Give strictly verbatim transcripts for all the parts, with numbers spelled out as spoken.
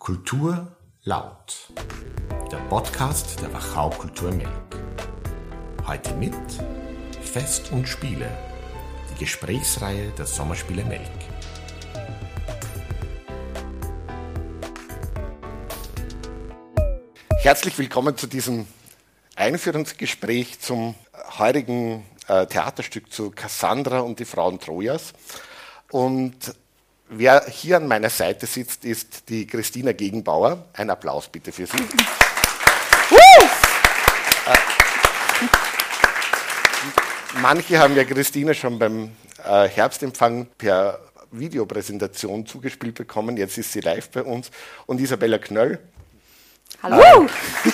Kultur laut. Der Podcast der Wachau Kultur Melk. Heute mit Fest und Spiele. Die Gesprächsreihe der Sommerspiele Melk. Herzlich willkommen zu diesem Einführungsgespräch zum heutigen äh, Theaterstück zu Cassandra und die Frauen Trojas. Und wer hier an meiner Seite sitzt, ist die Christina Gegenbauer. Ein Applaus bitte für sie. äh, manche haben ja Christina schon beim äh, Herbstempfang per Videopräsentation zugespielt bekommen. Jetzt ist sie live bei uns. Und Isabella Knöll. Hallo! Äh,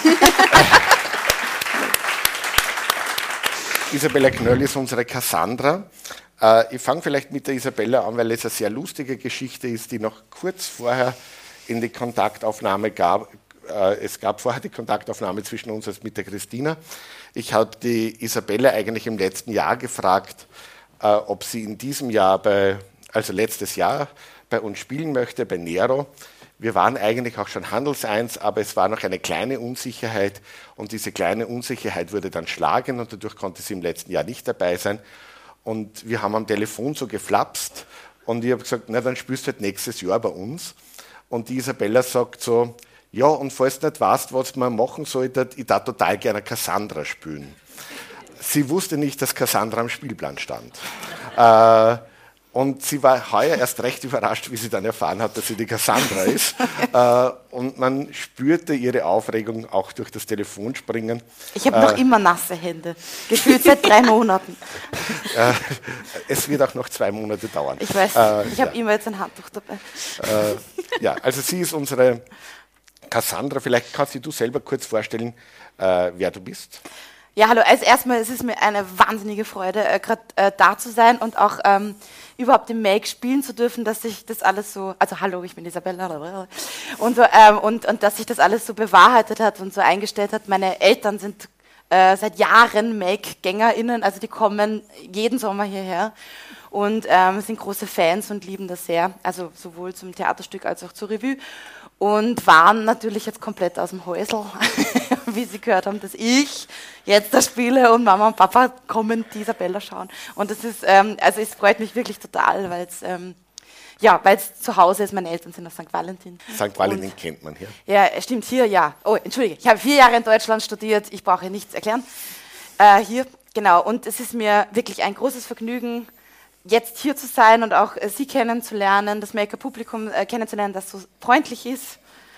Isabella Knöll ist unsere Cassandra. Äh, ich fange vielleicht mit der Isabella an, weil es eine sehr lustige Geschichte ist, die noch kurz vorher in die Kontaktaufnahme gab. Äh, es gab vorher die Kontaktaufnahme zwischen uns als mit der Christina. Ich habe die Isabella eigentlich im letzten Jahr gefragt, äh, ob sie in diesem Jahr, bei, also letztes Jahr, bei uns spielen möchte, bei Nero. Wir waren eigentlich auch schon handelseins, aber es war noch eine kleine Unsicherheit und diese kleine Unsicherheit wurde dann schlagen und dadurch konnte sie im letzten Jahr nicht dabei sein. Und wir haben am Telefon so geflapst und ich habe gesagt, na dann spielst du halt nächstes Jahr bei uns. Und die Isabella sagt so, ja und falls du nicht weißt, was man machen soll, ich darf total gerne Cassandra spielen. Sie wusste nicht, dass Cassandra am Spielplan stand. Äh, Und sie war heuer erst recht überrascht, wie sie dann erfahren hat, dass sie die Cassandra ist. äh, und man spürte ihre Aufregung auch durch das Telefonspringen. Ich habe äh, noch immer nasse Hände, gefühlt seit drei Monaten. äh, es wird auch noch zwei Monate dauern. Ich weiß, äh, ich habe ja. immer jetzt ein Handtuch dabei. Äh, ja, also sie ist unsere Cassandra. Vielleicht kannst du selber kurz vorstellen, äh, wer du bist. Ja, hallo. Als erstmal ist es mir eine wahnsinnige Freude, äh, gerade äh, da zu sein und auch ähm, überhaupt im Make spielen zu dürfen, dass sich das alles so, also hallo, ich bin Isabella, und, so, ähm, und, und dass sich das alles so bewahrheitet hat und so eingestellt hat. Meine Eltern sind äh, seit Jahren Make-GängerInnen, also die kommen jeden Sommer hierher und ähm, sind große Fans und lieben das sehr, also sowohl zum Theaterstück als auch zur Revue. Und waren natürlich jetzt komplett aus dem Häusl, wie sie gehört haben, dass ich jetzt das spiele und Mama und Papa kommen die Isabella schauen. Und das ist, ähm, also es freut mich wirklich total, weil es, ähm, ja, weil es zu Hause ist. Meine Eltern sind aus Sankt Valentin. Sankt Valentin und, kennt man hier. Ja, stimmt, hier, ja. Oh, entschuldige, ich habe vier Jahre in Deutschland studiert, ich brauche nichts erklären. Äh, hier, genau, und es ist mir wirklich ein großes Vergnügen, jetzt hier zu sein und auch äh, Sie kennenzulernen, das Maker-Publikum äh, kennenzulernen, das so freundlich ist.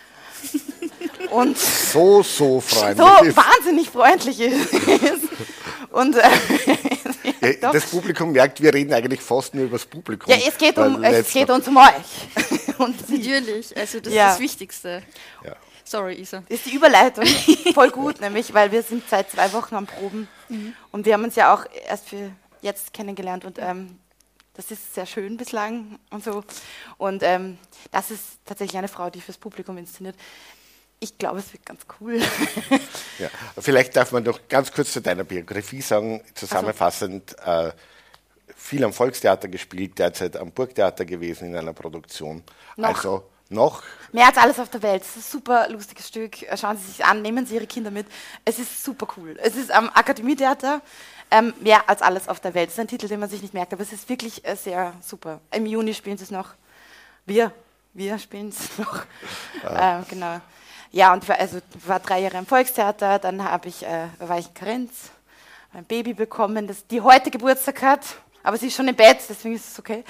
Und so, so freundlich so ist. wahnsinnig freundlich ist. Und, äh, ja, das Publikum merkt, wir reden eigentlich fast nur über das Publikum. Ja, es geht, um, es geht uns um euch. Und natürlich, also das ja. ist das Wichtigste. Ja. Sorry, Isa. Das ist die Überleitung. Voll gut, nämlich, weil wir sind seit zwei Wochen am Proben. Mhm. Und wir haben uns ja auch erst für jetzt kennengelernt und ähm, das ist sehr schön bislang und so. Und ähm, das ist tatsächlich eine Frau, die fürs Publikum inszeniert. Ich glaube, es wird ganz cool. Ja, vielleicht darf man noch ganz kurz zu deiner Biografie sagen, zusammenfassend, also. äh, viel am Volkstheater gespielt, derzeit am Burgtheater gewesen in einer Produktion. Noch. Also noch. Mehr als alles auf der Welt. Es ist ein super lustiges Stück. Schauen Sie sich an, nehmen Sie Ihre Kinder mit. Es ist super cool. Es ist am Akademietheater. Ähm, mehr als alles auf der Welt. Das ist ein Titel, den man sich nicht merkt, aber es ist wirklich äh, sehr super. Im Juni spielen sie es noch. Wir, wir spielen es noch. Ah. Äh, genau. Ja, und war, also war drei Jahre im Volkstheater, dann habe ich, äh, war ich in Karenz, ein Baby bekommen, das die heute Geburtstag hat, aber sie ist schon im Bett, deswegen ist es okay.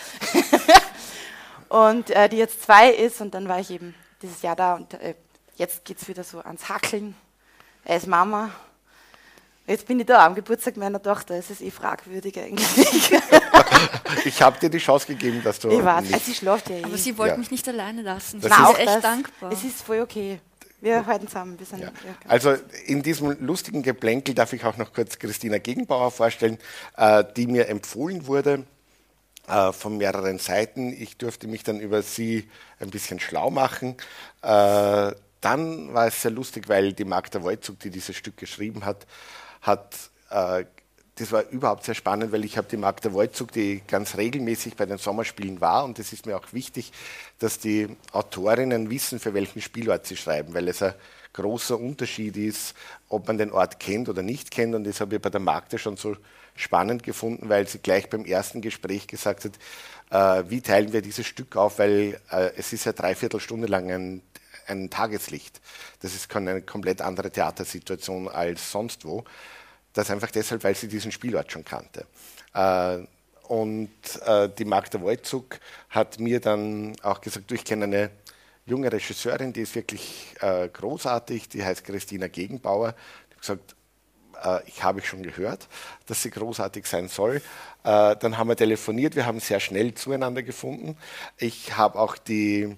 Und äh, die jetzt zwei ist und dann war ich eben dieses Jahr da und äh, jetzt geht es wieder so ans Hackeln. Er ist Mama. Jetzt bin ich da am Geburtstag meiner Tochter. Es ist eh fragwürdig eigentlich. Ich habe dir die Chance gegeben, dass du. Ich weiß, also sie schläft ja eh. Aber sie wollte ja. mich nicht alleine lassen. Das ich bin ist echt das. dankbar. Es ist voll okay. Wir halten zusammen. Wir sind ja. Ja, also in diesem lustigen Geplänkel darf ich auch noch kurz Christina Gegenbauer vorstellen, äh, die mir empfohlen wurde äh, von mehreren Seiten. Ich durfte mich dann über sie ein bisschen schlau machen. Äh, dann war es sehr lustig, weil die Magda Wojcik, die dieses Stück geschrieben hat, hat äh, das war überhaupt sehr spannend, weil ich habe die Magda Wojcik, die ganz regelmäßig bei den Sommerspielen war, und es ist mir auch wichtig, dass die Autorinnen wissen, für welchen Spielort sie schreiben, weil es ein großer Unterschied ist, ob man den Ort kennt oder nicht kennt, und das habe ich bei der Magda schon so spannend gefunden, weil sie gleich beim ersten Gespräch gesagt hat, äh, wie teilen wir dieses Stück auf, weil äh, es ist ja dreiviertel Stunde lang ein, ein Tageslicht. Das ist eine komplett andere Theatersituation als sonst wo. Das einfach deshalb, weil sie diesen Spielort schon kannte. Äh, und äh, die Magda Wojcik hat mir dann auch gesagt, du, ich kenne eine junge Regisseurin, die ist wirklich äh, großartig, die heißt Christina Gegenbauer. Ich habe gesagt, äh, ich habe schon gehört, dass sie großartig sein soll. Äh, dann haben wir telefoniert, wir haben sehr schnell zueinander gefunden. Ich habe auch die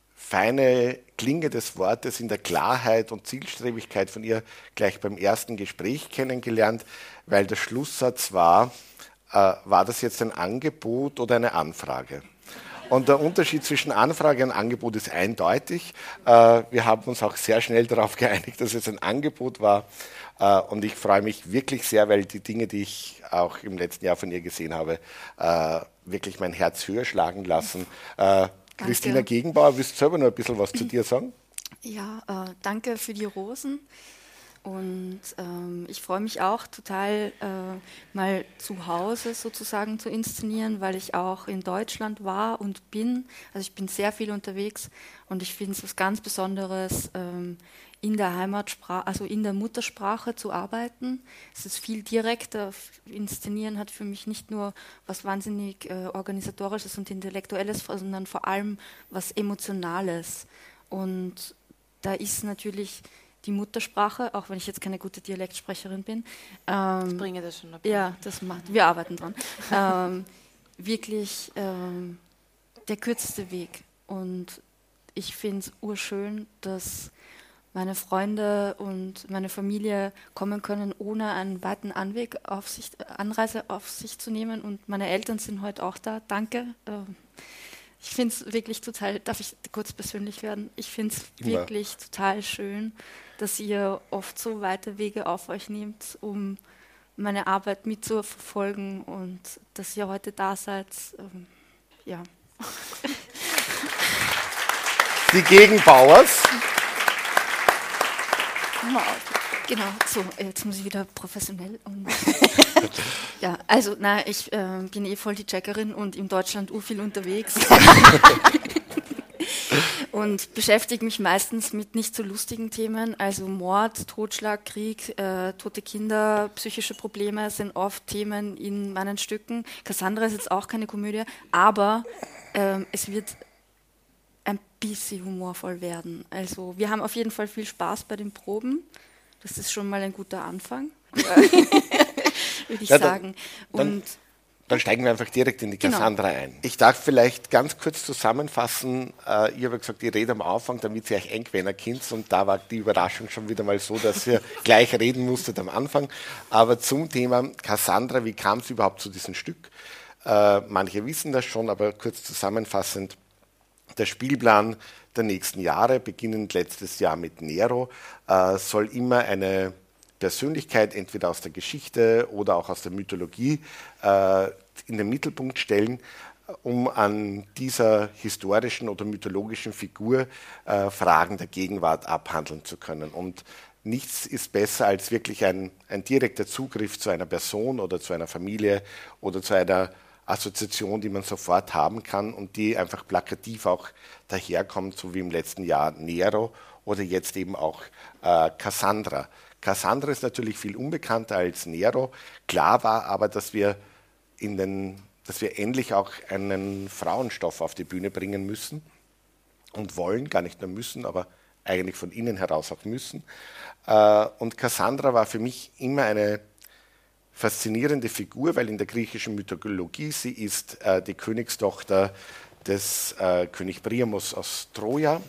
feine Klinge des Wortes in der Klarheit und Zielstrebigkeit von ihr gleich beim ersten Gespräch kennengelernt, weil der Schlusssatz war, äh, war das jetzt ein Angebot oder eine Anfrage? Und der Unterschied zwischen Anfrage und Angebot ist eindeutig. Äh, wir haben uns auch sehr schnell darauf geeinigt, dass es ein Angebot war. Äh, und ich freue mich wirklich sehr, weil die Dinge, die ich auch im letzten Jahr von ihr gesehen habe, äh, wirklich mein Herz höher schlagen lassen. Äh, Christina Danke. Gegenbauer, willst du selber noch ein bisschen was zu dir sagen? Ja, äh, danke für die Rosen. Und ähm, ich freue mich auch total, äh, mal zu Hause sozusagen zu inszenieren, weil ich auch in Deutschland war und bin. Also ich bin sehr viel unterwegs und ich finde es was ganz Besonderes, ähm, in der Heimatsprache, also in der Muttersprache zu arbeiten. Es ist viel direkter. Inszenieren hat für mich nicht nur was wahnsinnig äh, Organisatorisches und Intellektuelles, sondern vor allem was Emotionales. Und da ist natürlich die Muttersprache, auch wenn ich jetzt keine gute Dialektsprecherin bin. Ähm, Ich bringe das schon dabei. Ja, das macht, wir arbeiten dran. ähm, wirklich ähm, der kürzeste Weg. Und ich finde es urschön, dass meine Freunde und meine Familie kommen können, ohne einen weiten Anweg auf sich, Anreise auf sich zu nehmen. Und meine Eltern sind heute auch da. Danke. Ähm, Ich finde es wirklich total, darf ich kurz persönlich werden? Ich finde es wirklich total schön, dass ihr oft so weite Wege auf euch nehmt, um meine Arbeit mitzuverfolgen, und dass ihr heute da seid. Ähm, ja. Die Gegenbauers. Genau, so, jetzt muss ich wieder professionell. Und ja, also, na, ich äh, bin eh voll die Checkerin und in Deutschland urviel unterwegs. Und beschäftige mich meistens mit nicht so lustigen Themen, also Mord, Totschlag, Krieg, äh, tote Kinder, psychische Probleme sind oft Themen in meinen Stücken. Cassandra ist jetzt auch keine Komödie, aber ähm, es wird ein bisschen humorvoll werden. Also wir haben auf jeden Fall viel Spaß bei den Proben. Das ist schon mal ein guter Anfang, würde ich Ja, dann, sagen. Und dann, dann steigen wir einfach direkt in die Genau. Cassandra ein. Ich darf vielleicht ganz kurz zusammenfassen. Äh, ich habe gesagt, ich rede am Anfang, damit ihr euch eingewöhnen könnt. Und da war die Überraschung schon wieder mal so, dass ihr gleich reden musstet am Anfang. Aber zum Thema Cassandra, wie kam es überhaupt zu diesem Stück? Äh, manche wissen das schon, aber kurz zusammenfassend. Der Spielplan der nächsten Jahre, beginnend letztes Jahr mit Nero, äh, soll immer eine Persönlichkeit entweder aus der Geschichte oder auch aus der Mythologie äh, in den Mittelpunkt stellen, um an dieser historischen oder mythologischen Figur äh, Fragen der Gegenwart abhandeln zu können. Und nichts ist besser als wirklich ein, ein direkter Zugriff zu einer Person oder zu einer Familie oder zu einer Assoziation, die man sofort haben kann und die einfach plakativ auch daherkommt, so wie im letzten Jahr Nero oder jetzt eben auch äh, Cassandra. Cassandra ist natürlich viel unbekannter als Nero. Klar war aber, dass wir, in den, dass wir endlich auch einen Frauenstoff auf die Bühne bringen müssen und wollen, gar nicht nur müssen, aber eigentlich von innen heraus auch müssen. Äh, und Cassandra war für mich immer eine faszinierende Figur, weil in der griechischen Mythologie sie ist äh, die Königstochter des äh, König Priamos aus Troja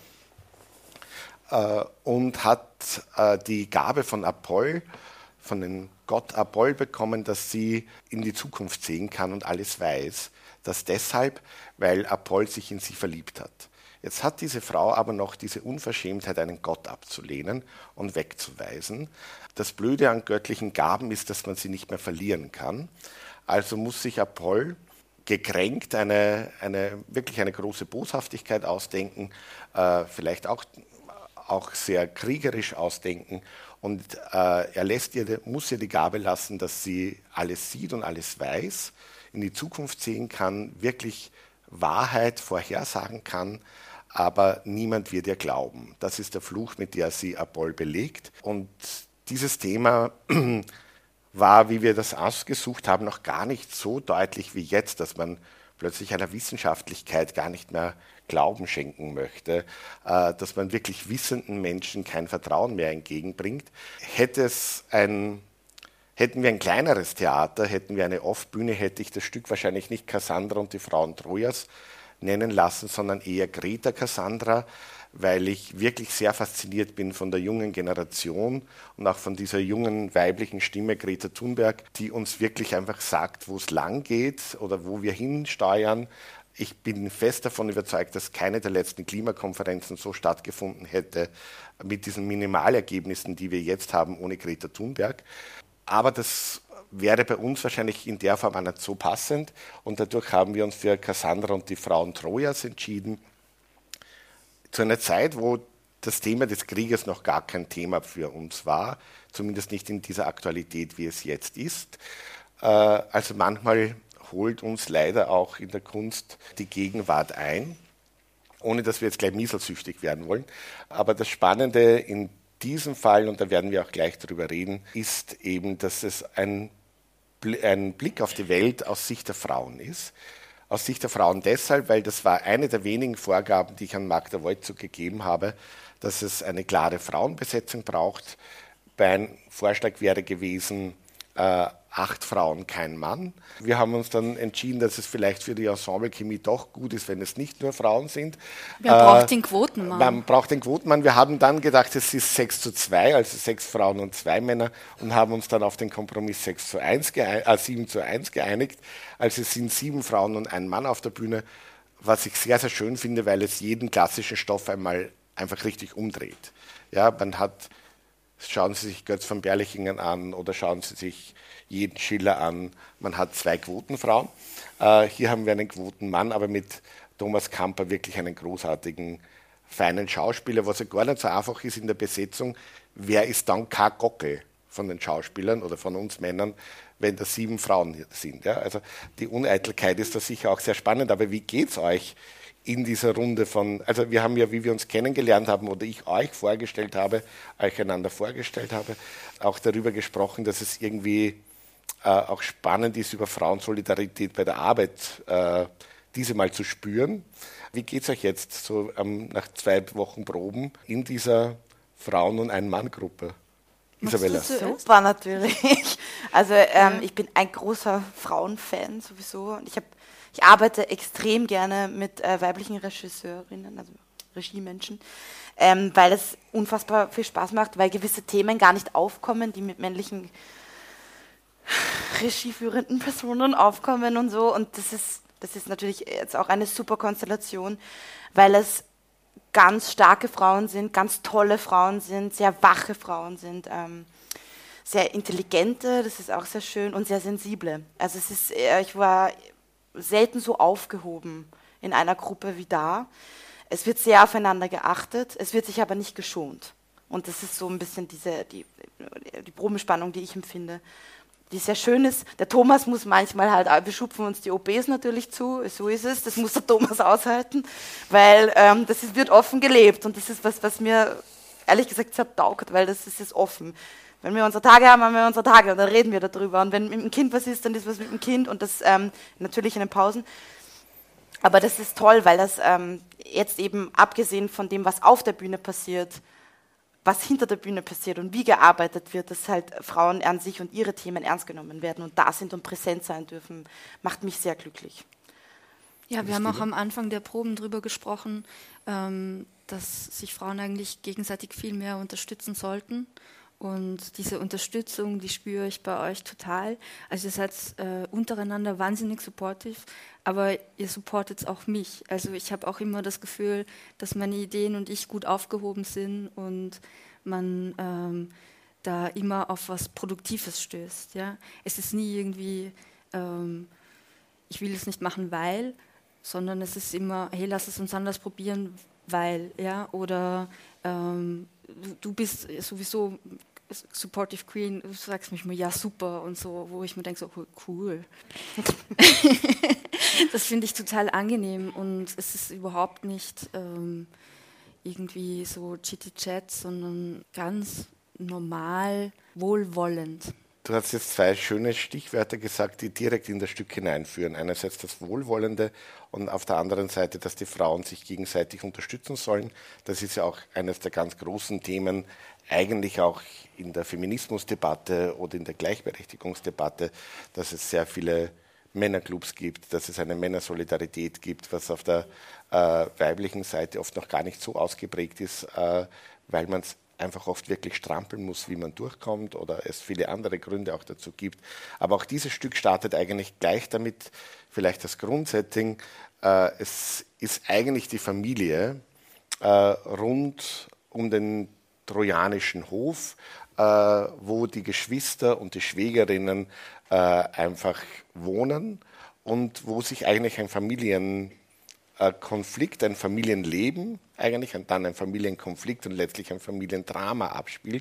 äh, und hat äh, die Gabe von Apoll, von dem Gott Apoll bekommen, dass sie in die Zukunft sehen kann und alles weiß. Das deshalb, weil Apoll sich in sie verliebt hat. Jetzt hat diese Frau aber noch diese Unverschämtheit, einen Gott abzulehnen und wegzuweisen. Das Blöde an göttlichen Gaben ist, dass man sie nicht mehr verlieren kann. Also muss sich Apoll gekränkt eine, eine, wirklich eine große Boshaftigkeit ausdenken, äh, vielleicht auch, auch sehr kriegerisch ausdenken. Und äh, er lässt ihr, muss ihr die Gabe lassen, dass sie alles sieht und alles weiß, in die Zukunft sehen kann, wirklich Wahrheit vorhersagen kann, aber niemand wird ihr glauben. Das ist der Fluch, mit der sie Apoll belegt. Und dieses Thema war, wie wir das ausgesucht haben, noch gar nicht so deutlich wie jetzt, dass man plötzlich einer Wissenschaftlichkeit gar nicht mehr Glauben schenken möchte, äh, dass man wirklich wissenden Menschen kein Vertrauen mehr entgegenbringt. Hätte es ein, hätten wir ein kleineres Theater, hätten wir eine Off-Bühne, hätte ich das Stück wahrscheinlich nicht Cassandra und die Frauen Trojas nennen lassen, sondern eher Greta Cassandra, weil ich wirklich sehr fasziniert bin von der jungen Generation und auch von dieser jungen weiblichen Stimme Greta Thunberg, die uns wirklich einfach sagt, wo es lang geht oder wo wir hinsteuern. Ich bin fest davon überzeugt, dass keine der letzten Klimakonferenzen so stattgefunden hätte mit diesen Minimalergebnissen, die wir jetzt haben, ohne Greta Thunberg. Aber das wäre bei uns wahrscheinlich in der Form auch nicht so passend und dadurch haben wir uns für Cassandra und die Frauen Trojas entschieden, zu einer Zeit, wo das Thema des Krieges noch gar kein Thema für uns war, zumindest nicht in dieser Aktualität, wie es jetzt ist. Also manchmal holt uns leider auch in der Kunst die Gegenwart ein, ohne dass wir jetzt gleich mieselsüchtig werden wollen. Aber das Spannende in diesem Fall, und da werden wir auch gleich drüber reden, ist eben, dass es ein, ein Blick auf die Welt aus Sicht der Frauen ist. Aus Sicht der Frauen deshalb, weil das war eine der wenigen Vorgaben, die ich an Magda Wojcik gegeben habe, dass es eine klare Frauenbesetzung braucht. Mein Vorschlag wäre gewesen, äh, acht Frauen, kein Mann. Wir haben uns dann entschieden, dass es vielleicht für die Ensemble-Chemie doch gut ist, wenn es nicht nur Frauen sind. Man äh, braucht den Quotenmann. Man braucht den Quotenmann. Wir haben dann gedacht, es ist sechs zu zwei, also sechs Frauen und zwei Männer und haben uns dann auf den Kompromiss sechs zu eins geeinigt, äh, sieben zu eins geeinigt. Also es sind sieben Frauen und ein Mann auf der Bühne, was ich sehr, sehr schön finde, weil es jeden klassischen Stoff einmal einfach richtig umdreht. Ja, man hat, schauen Sie sich Götz von Berlichingen an oder schauen Sie sich jeden Schiller an. Man hat zwei Quotenfrauen. Äh, hier haben wir einen Quotenmann, aber mit Thomas Kamper wirklich einen großartigen, feinen Schauspieler, was ja gar nicht so einfach ist in der Besetzung. Wer ist dann kein Gockel von den Schauspielern oder von uns Männern, wenn da sieben Frauen sind? Ja? Also die Uneitelkeit ist da sicher auch sehr spannend, aber wie geht es euch in dieser Runde von, also wir haben ja, wie wir uns kennengelernt haben oder ich euch vorgestellt habe, euch einander vorgestellt habe, auch darüber gesprochen, dass es irgendwie äh, auch spannend ist, über Frauensolidarität bei der Arbeit äh, diese mal zu spüren. Wie geht es euch jetzt so ähm, nach zwei Wochen Proben in dieser Frauen- und Ein-Mann-Gruppe? Isabella. Super, natürlich. Also ähm, ich bin ein großer Frauenfan sowieso und ich habe Ich arbeite extrem gerne mit äh, weiblichen Regisseurinnen, also Regiemenschen, ähm, weil es unfassbar viel Spaß macht, weil gewisse Themen gar nicht aufkommen, die mit männlichen regieführenden Personen aufkommen und so. Und das ist, das ist natürlich jetzt auch eine super Konstellation, weil es ganz starke Frauen sind, ganz tolle Frauen sind, sehr wache Frauen sind, ähm, sehr intelligente, das ist auch sehr schön, und sehr sensible. Also es ist, äh, ich war selten so aufgehoben in einer Gruppe wie da. Es wird sehr aufeinander geachtet, es wird sich aber nicht geschont. Und das ist so ein bisschen diese, die, die Probenspannung, die ich empfinde, die sehr schön ist. Der Thomas muss manchmal halt, wir schupfen uns die O Bs natürlich zu, so ist es, das muss der Thomas aushalten, weil ähm, das ist, wird offen gelebt und das ist was, was mir ehrlich gesagt sehr taugt, weil das ist, ist offen. Wenn wir unsere Tage haben, haben wir unsere Tage und dann reden wir darüber. Und wenn mit dem Kind was ist, dann ist was mit dem Kind und das ähm, natürlich in den Pausen. Aber das ist toll, weil das ähm, jetzt eben abgesehen von dem, was auf der Bühne passiert, was hinter der Bühne passiert und wie gearbeitet wird, dass halt Frauen an sich und ihre Themen ernst genommen werden und da sind und präsent sein dürfen, macht mich sehr glücklich. Ja, wir haben auch am Anfang der Proben darüber gesprochen, ähm, dass sich Frauen eigentlich gegenseitig viel mehr unterstützen sollten. Und diese Unterstützung, die spüre ich bei euch total. Also ihr seid äh, untereinander wahnsinnig supportive, aber ihr supportet auch mich. Also ich habe auch immer das Gefühl, dass meine Ideen und ich gut aufgehoben sind und man ähm, da immer auf was Produktives stößt. Ja? Es ist nie irgendwie, ähm, ich will es nicht machen, weil, sondern es ist immer, hey, lass es uns anders probieren, weil, ja, oder ähm, du, du bist sowieso Supportive Queen, du sagst mich mal, ja, super und so, wo ich mir denke, so, cool. Das finde ich total angenehm und es ist überhaupt nicht ähm, irgendwie so Chitty-Chat, sondern ganz normal, wohlwollend. Du hast jetzt zwei schöne Stichwörter gesagt, die direkt in das Stück hineinführen. Einerseits das Wohlwollende und auf der anderen Seite, dass die Frauen sich gegenseitig unterstützen sollen. Das ist ja auch eines der ganz großen Themen, eigentlich auch in der Feminismusdebatte oder in der Gleichberechtigungsdebatte, dass es sehr viele Männerclubs gibt, dass es eine Männersolidarität gibt, was auf der äh, weiblichen Seite oft noch gar nicht so ausgeprägt ist, äh, weil man es einfach oft wirklich strampeln muss, wie man durchkommt oder es viele andere Gründe auch dazu gibt. Aber auch dieses Stück startet eigentlich gleich damit, vielleicht das Grundsetting, äh, es ist eigentlich die Familie äh, rund um den trojanischen Hof, äh, wo die Geschwister und die Schwägerinnen äh, einfach wohnen und wo sich eigentlich ein Familienkonflikt, ein Familienleben, eigentlich dann ein Familienkonflikt und letztlich ein Familiendrama abspielt,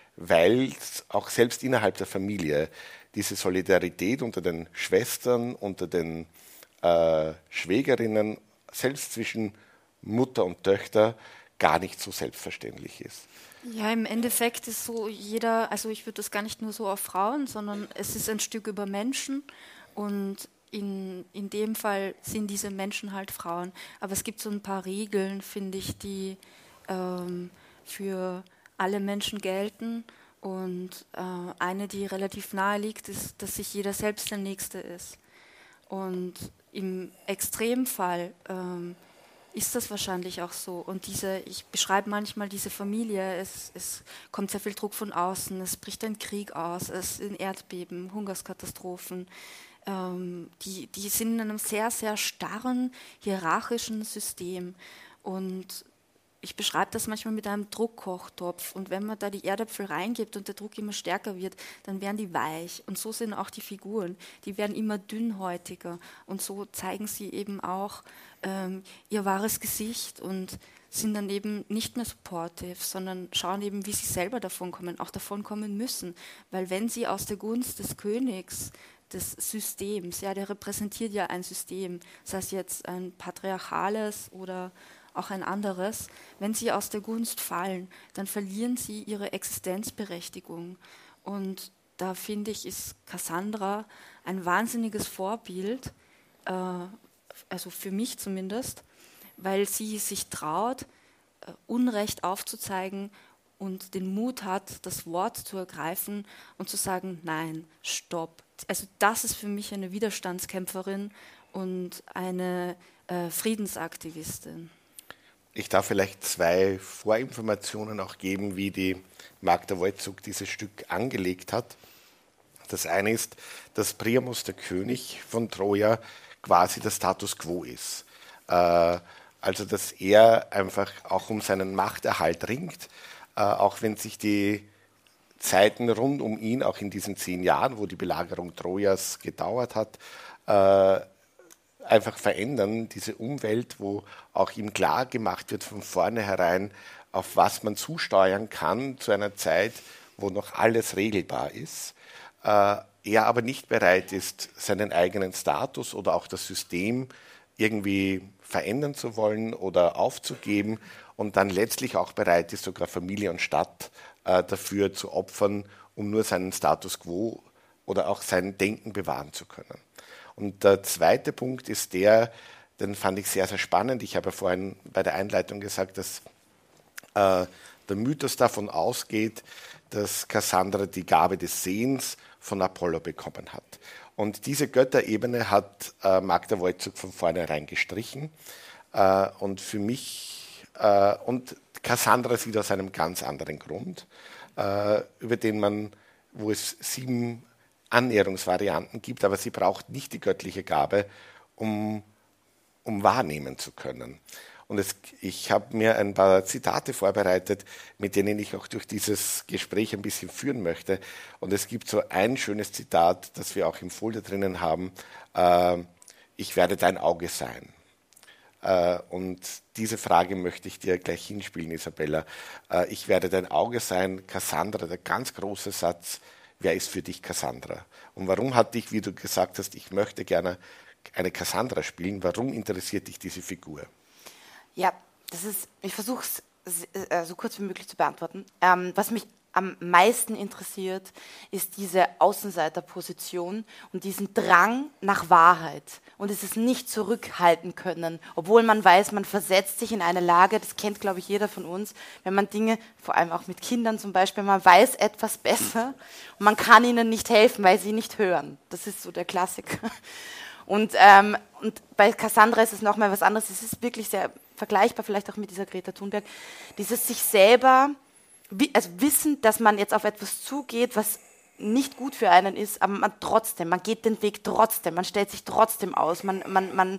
weil auch selbst innerhalb der Familie diese Solidarität unter den Schwestern, unter den äh, Schwägerinnen, selbst zwischen Mutter und Töchter, gar nicht so selbstverständlich ist. Ja, im Endeffekt ist so jeder, also ich würde das gar nicht nur so auf Frauen, sondern es ist ein Stück über Menschen und in, in dem Fall sind diese Menschen halt Frauen. Aber es gibt so ein paar Regeln, finde ich, die ähm, für alle Menschen gelten. Und äh, eine, die relativ nahe liegt, ist, dass sich jeder selbst der Nächste ist. Und im Extremfall ähm, ist das wahrscheinlich auch so. Und diese, ich beschreibe manchmal diese Familie, es, es kommt sehr viel Druck von außen, es bricht ein Krieg aus, es sind Erdbeben, Hungerskatastrophen. Ähm, die, die sind in einem sehr, sehr starren, hierarchischen System. Und ich beschreibe das manchmal mit einem Druckkochtopf. Und wenn man da die Erdäpfel reingibt und der Druck immer stärker wird, dann werden die weich. Und so sind auch die Figuren. Die werden immer dünnhäutiger. Und so zeigen sie eben auch ähm, ihr wahres Gesicht und sind dann eben nicht mehr supportive, sondern schauen eben, wie sie selber davonkommen, auch davonkommen müssen. Weil wenn sie aus der Gunst des Königs, des Systems, ja, der repräsentiert ja ein System, sei es jetzt ein patriarchales oder auch ein anderes, wenn sie aus der Gunst fallen, dann verlieren sie ihre Existenzberechtigung. Und da finde ich, ist Cassandra ein wahnsinniges Vorbild, äh, also für mich zumindest, weil sie sich traut, äh, Unrecht aufzuzeigen und den Mut hat, das Wort zu ergreifen und zu sagen, nein, stopp. Also das ist für mich eine Widerstandskämpferin und eine äh, Friedensaktivistin. Ich darf vielleicht zwei Vorinformationen auch geben, wie die Magda Wojcik dieses Stück angelegt hat. Das eine ist, dass Priamus, der König von Troja, quasi der Status quo ist. Äh, also dass er einfach auch um seinen Machterhalt ringt, äh, auch wenn sich die Zeiten rund um ihn, auch in diesen zehn Jahren, wo die Belagerung Trojas gedauert hat, äh, einfach verändern, diese Umwelt, wo auch ihm klar gemacht wird von vornherein, auf was man zusteuern kann zu einer Zeit, wo noch alles regelbar ist. Äh, er aber nicht bereit ist, seinen eigenen Status oder auch das System irgendwie verändern zu wollen oder aufzugeben und dann letztlich auch bereit ist, sogar Familie und Stadt äh, dafür zu opfern, um nur seinen Status quo oder auch sein Denken bewahren zu können. Und der zweite Punkt ist der, den fand ich sehr, sehr spannend. Ich habe ja vorhin bei der Einleitung gesagt, dass äh, der Mythos davon ausgeht, dass Cassandra die Gabe des Sehens von Apollo bekommen hat. Und diese Götterebene hat äh, Magda Wojcik von vornherein gestrichen. Äh, und für mich, äh, und Cassandra sieht aus einem ganz anderen Grund, äh, über den man, wo es sieben Annäherungsvarianten gibt, aber sie braucht nicht die göttliche Gabe, um, um wahrnehmen zu können. Und es, ich habe mir ein paar Zitate vorbereitet, mit denen ich auch durch dieses Gespräch ein bisschen führen möchte. Und es gibt so ein schönes Zitat, das wir auch im Folder drinnen haben. Äh, ich werde dein Auge sein. Äh, und diese Frage möchte ich dir gleich hinspielen, Isabella. Äh, ich werde dein Auge sein, Cassandra, der ganz große Satz. Wer ist für dich Cassandra? Und warum hat dich, wie du gesagt hast, ich möchte gerne eine Cassandra spielen, warum interessiert dich diese Figur? Ja, das ist, ich versuche es so kurz wie möglich zu beantworten. Ähm, was mich am meisten interessiert, ist diese Außenseiterposition und diesen Drang nach Wahrheit und dieses nicht zurückhalten können, obwohl man weiß, man versetzt sich in eine Lage, das kennt, glaube ich, jeder von uns, wenn man Dinge, vor allem auch mit Kindern zum Beispiel, man weiß etwas besser und man kann ihnen nicht helfen, weil sie nicht hören. Das ist so der Klassiker. Und, ähm, und bei Cassandra ist es nochmal was anderes. Es ist wirklich sehr vergleichbar, vielleicht auch mit dieser Greta Thunberg. Dieses sich selber, also wissen, dass man jetzt auf etwas zugeht, was nicht gut für einen ist, aber man trotzdem, man geht den Weg trotzdem, man stellt sich trotzdem aus, man, man, man,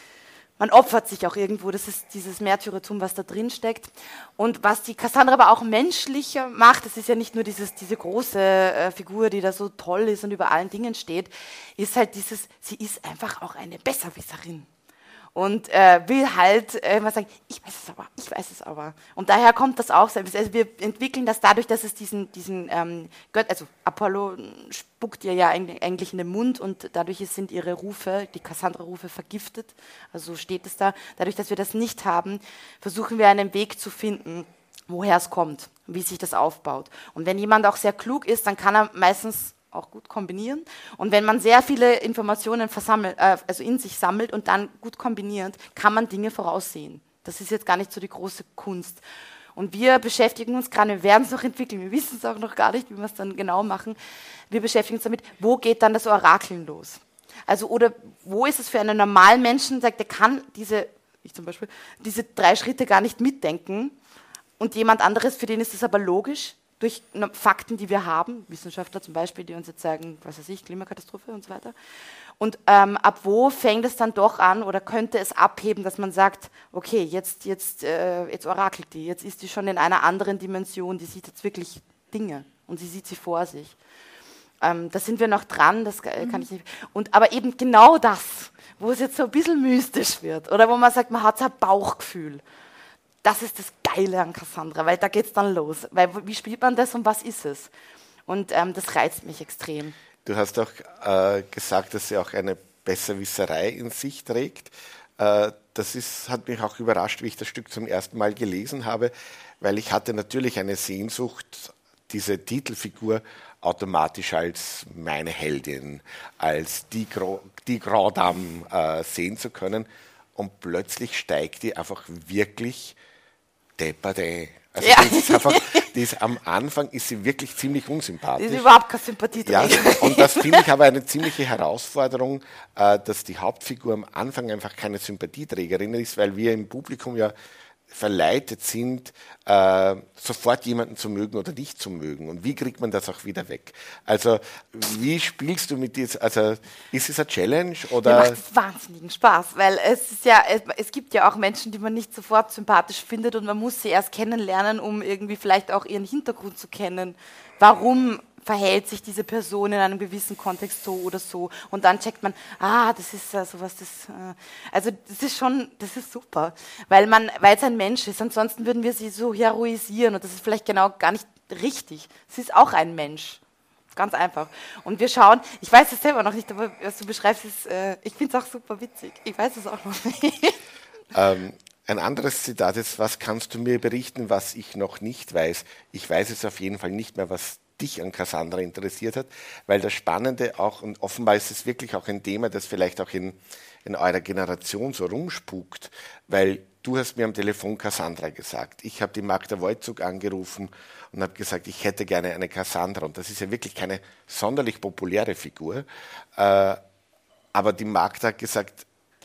man opfert sich auch irgendwo. Das ist dieses Märtyrertum, was da drin steckt. Und was die Cassandra aber auch menschlicher macht, das ist ja nicht nur dieses, diese große äh, Figur, die da so toll ist und über allen Dingen steht, ist halt dieses, sie ist einfach auch eine Besserwisserin. Und äh, will halt äh, mal sagen, ich weiß es aber, ich weiß es aber. Und daher kommt das auch, also wir entwickeln das dadurch, dass es diesen, diesen ähm, Gott, also Apollo spuckt ihr ja eigentlich in den Mund und dadurch sind ihre Rufe, die Cassandra-Rufe vergiftet, also so steht es da. Dadurch, dass wir das nicht haben, versuchen wir einen Weg zu finden, woher es kommt, wie sich das aufbaut. Und wenn jemand auch sehr klug ist, dann kann er meistens auch gut kombinieren. Und wenn man sehr viele Informationen versammelt, äh, also in sich sammelt und dann gut kombiniert, kann man Dinge voraussehen. Das ist jetzt gar nicht so die große Kunst. Und wir beschäftigen uns gerade, wir werden es noch entwickeln, wir wissen es auch noch gar nicht, wie wir es dann genau machen. Wir beschäftigen uns damit, wo geht dann das Orakeln los? Also, oder wo ist es für einen normalen Menschen, sagt, der kann diese, ich zum Beispiel, diese drei Schritte gar nicht mitdenken und jemand anderes, für den ist es aber logisch, durch Fakten, die wir haben, Wissenschaftler zum Beispiel, die uns jetzt sagen, was weiß ich, Klimakatastrophe und so weiter. Und ähm, ab wo fängt es dann doch an oder könnte es abheben, dass man sagt, okay, jetzt, jetzt, äh, jetzt orakelt die, jetzt ist die schon in einer anderen Dimension, die sieht jetzt wirklich Dinge und sie sieht sie vor sich. Ähm, da sind wir noch dran, das kann mhm. ich nicht. Und, aber eben genau das, wo es jetzt so ein bisschen mystisch wird oder wo man sagt, man hat so ein Bauchgefühl. Das ist das Geile an Cassandra, weil da geht es dann los. Weil, wie spielt man das und was ist es? Und ähm, das reizt mich extrem. Du hast auch äh, gesagt, dass sie auch eine Besserwisserei in sich trägt. Äh, das ist, hat mich auch überrascht, wie ich das Stück zum ersten Mal gelesen habe, weil ich hatte natürlich eine Sehnsucht, diese Titelfigur automatisch als meine Heldin, als die, Gro- die Grand Dame äh, sehen zu können. Und plötzlich steigt die einfach wirklich depperte. Also ja. die ist einfach, die ist, am Anfang ist sie wirklich ziemlich unsympathisch. Die ist überhaupt keine Sympathie ja, und das finde ich aber eine ziemliche Herausforderung, äh, dass die Hauptfigur am Anfang einfach keine Sympathieträgerin ist, weil wir im Publikum ja verleitet sind, äh, sofort jemanden zu mögen oder nicht zu mögen. Und wie kriegt man das auch wieder weg? Also wie spielst du mit diesem, also ist es eine Challenge? Oder? Mir macht wahnsinnigen Spaß, weil es ist ja, es, es gibt ja auch Menschen, die man nicht sofort sympathisch findet und man muss sie erst kennenlernen, um irgendwie vielleicht auch ihren Hintergrund zu kennen. Warum verhält sich diese Person in einem gewissen Kontext so oder so und dann checkt man, ah, das ist ja sowas, das, äh, also das ist schon, das ist super, weil man, weil es ein Mensch ist, ansonsten würden wir sie so heroisieren und das ist vielleicht genau gar nicht richtig. Sie ist auch ein Mensch, ganz einfach. Und wir schauen, ich weiß es selber noch nicht, aber was du beschreibst, ist, äh, ich finde es auch super witzig, ich weiß es auch noch nicht. Ähm. Ein anderes Zitat ist, was kannst du mir berichten, was ich noch nicht weiß? Ich weiß es auf jeden Fall nicht mehr, was dich an Cassandra interessiert hat, weil das Spannende auch, und offenbar ist es wirklich auch ein Thema, das vielleicht auch in, in eurer Generation so rumspukt, weil du hast mir am Telefon Cassandra gesagt. Ich habe die Magda Wojcik angerufen und habe gesagt, ich hätte gerne eine Cassandra. Und das ist ja wirklich keine sonderlich populäre Figur. Äh, aber die Magda hat gesagt,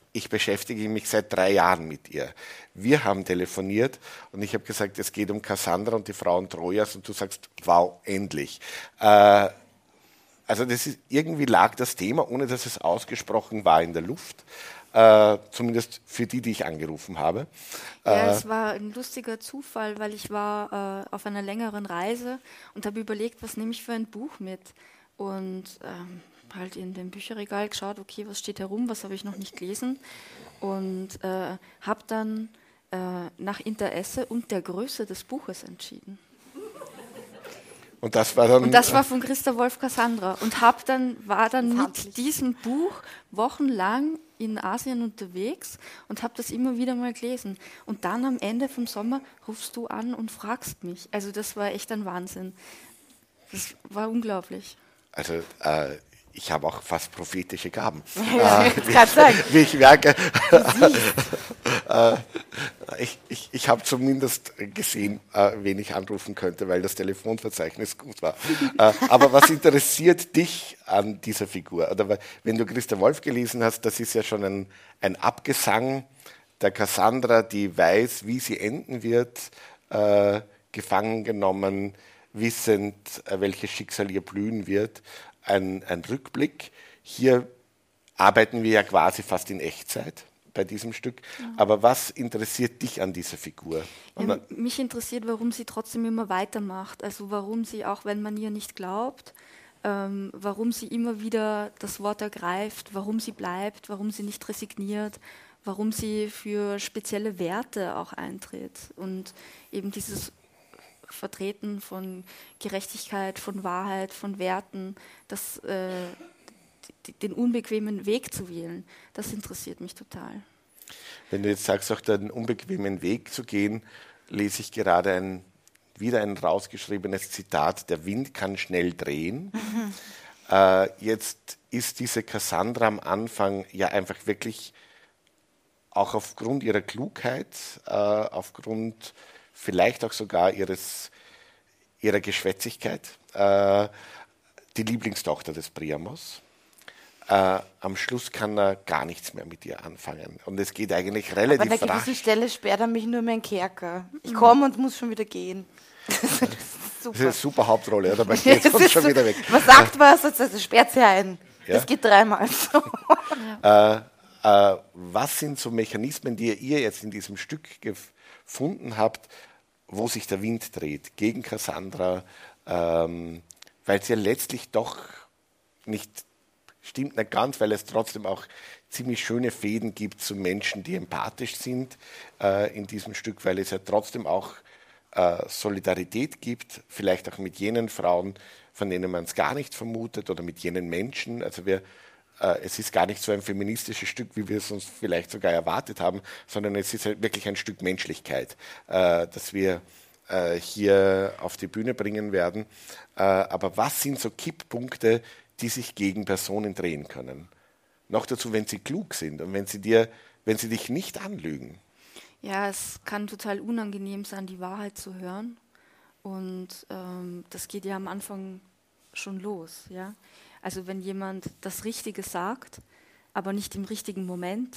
ich beschäftige mich seit drei Jahren mit ihr. Wir haben telefoniert und ich habe gesagt, es geht um Cassandra und die Frauen Trojas und du sagst, wow, endlich. Äh, also das ist, irgendwie lag das Thema, ohne dass es ausgesprochen war, in der Luft. Äh, zumindest für die, die ich angerufen habe. Ja, äh, es war ein lustiger Zufall, weil ich war äh, auf einer längeren Reise und habe überlegt, was nehme ich für ein Buch mit. Und ähm, halt in dem Bücherregal geschaut, okay, was steht herum, was habe ich noch nicht gelesen. Und äh, habe dann äh, nach Interesse und der Größe des Buches entschieden. Und das war dann. Und das war von Christa Wolf Cassandra. Und hab dann, war dann mit diesem Buch wochenlang in Asien unterwegs und habe das immer wieder mal gelesen. Und dann am Ende vom Sommer rufst du an und fragst mich. Also das war echt ein Wahnsinn. Das war unglaublich. Also äh, ich habe auch fast prophetische Gaben. Ja, äh, wie, sagen. wie ich merke. äh, ich ich, ich habe zumindest gesehen, äh, wen ich anrufen könnte, weil das Telefonverzeichnis gut war. äh, aber was interessiert dich an dieser Figur? Oder wenn du Christa Wolf gelesen hast, das ist ja schon ein, ein Abgesang der Cassandra, die weiß, wie sie enden wird, äh, gefangen genommen, wissend, äh, welches Schicksal ihr blühen wird. Ein, ein Rückblick. Hier arbeiten wir ja quasi fast in Echtzeit bei diesem Stück. Ja. Aber was interessiert dich an dieser Figur? Ja, mich interessiert, warum sie trotzdem immer weitermacht. Also warum sie, auch wenn man ihr nicht glaubt, ähm, warum sie immer wieder das Wort ergreift, warum sie bleibt, warum sie nicht resigniert, warum sie für spezielle Werte auch eintritt. Und eben dieses Vertreten von Gerechtigkeit, von Wahrheit, von Werten, das, äh, die, den unbequemen Weg zu wählen, das interessiert mich total. Wenn du jetzt sagst, auch den unbequemen Weg zu gehen, lese ich gerade ein, wieder ein rausgeschriebenes Zitat, der Wind kann schnell drehen. Mhm. Äh, jetzt ist diese Cassandra am Anfang ja einfach wirklich auch aufgrund ihrer Klugheit, äh, aufgrund vielleicht auch sogar ihres, ihrer Geschwätzigkeit, äh, die Lieblingstochter des Priamos. Äh, am Schluss kann er gar nichts mehr mit ihr anfangen. Und es geht eigentlich relativ rasch. Aber an einer gewissen Stelle sperrt er mich nur mehr in den Kerker. Ich komme und muss schon wieder gehen. Das ist super. Das ist eine super Hauptrolle, oder? Man geht sonst schon so, wieder weg. Man sagt was, also sperrt sie ein. Ja? Das geht dreimal so. Ja. Äh, äh, was sind so Mechanismen, die ihr jetzt in diesem Stück gefunden habt, wo sich der Wind dreht, gegen Cassandra, ähm, weil es ja letztlich doch nicht, stimmt nicht ganz, weil es trotzdem auch ziemlich schöne Fäden gibt zu Menschen, die empathisch sind äh, in diesem Stück, weil es ja trotzdem auch äh, Solidarität gibt, vielleicht auch mit jenen Frauen, von denen man es gar nicht vermutet, oder mit jenen Menschen. Also wir Es ist gar nicht so ein feministisches Stück, wie wir es uns vielleicht sogar erwartet haben, sondern es ist halt wirklich ein Stück Menschlichkeit, äh, das wir äh, hier auf die Bühne bringen werden. Äh, aber was sind so Kipppunkte, die sich gegen Personen drehen können? Noch dazu, wenn sie klug sind und wenn sie, dir, wenn sie dich nicht anlügen. Ja, es kann total unangenehm sein, die Wahrheit zu hören. Und ähm, das geht ja am Anfang schon los, ja. Also wenn jemand das Richtige sagt, aber nicht im richtigen Moment,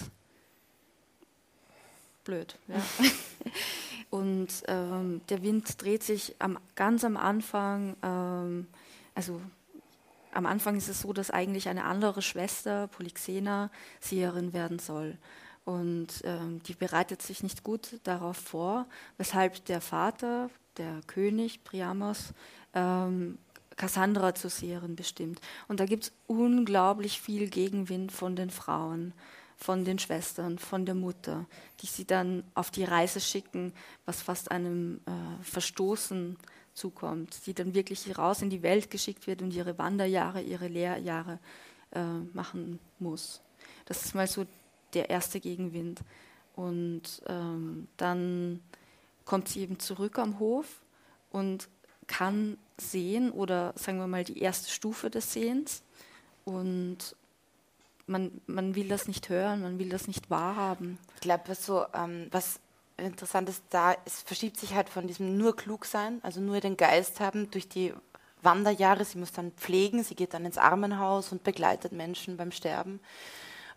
blöd. Ja. Und ähm, der Wind dreht sich am, ganz am Anfang, ähm, also am Anfang ist es so, dass eigentlich eine andere Schwester, Polyxena, Seherin werden soll. Und ähm, die bereitet sich nicht gut darauf vor, weshalb der Vater, der König Priamos, ähm, Cassandra zur Seherin bestimmt. Und da gibt es unglaublich viel Gegenwind von den Frauen, von den Schwestern, von der Mutter, die sie dann auf die Reise schicken, was fast einem äh, Verstoßen zukommt, die dann wirklich raus in die Welt geschickt wird und ihre Wanderjahre, ihre Lehrjahre äh, machen muss. Das ist mal so der erste Gegenwind. Und ähm, dann kommt sie eben zurück am Hof und kann sehen, oder sagen wir mal die erste Stufe des Sehens, und man, man will das nicht hören, man will das nicht wahrhaben. Ich glaube, was so, ähm, was interessant ist, da es verschiebt sich halt von diesem nur klug sein, also nur den Geist haben, durch die Wanderjahre. Sie muss dann pflegen, sie geht dann ins Armenhaus und begleitet Menschen beim Sterben.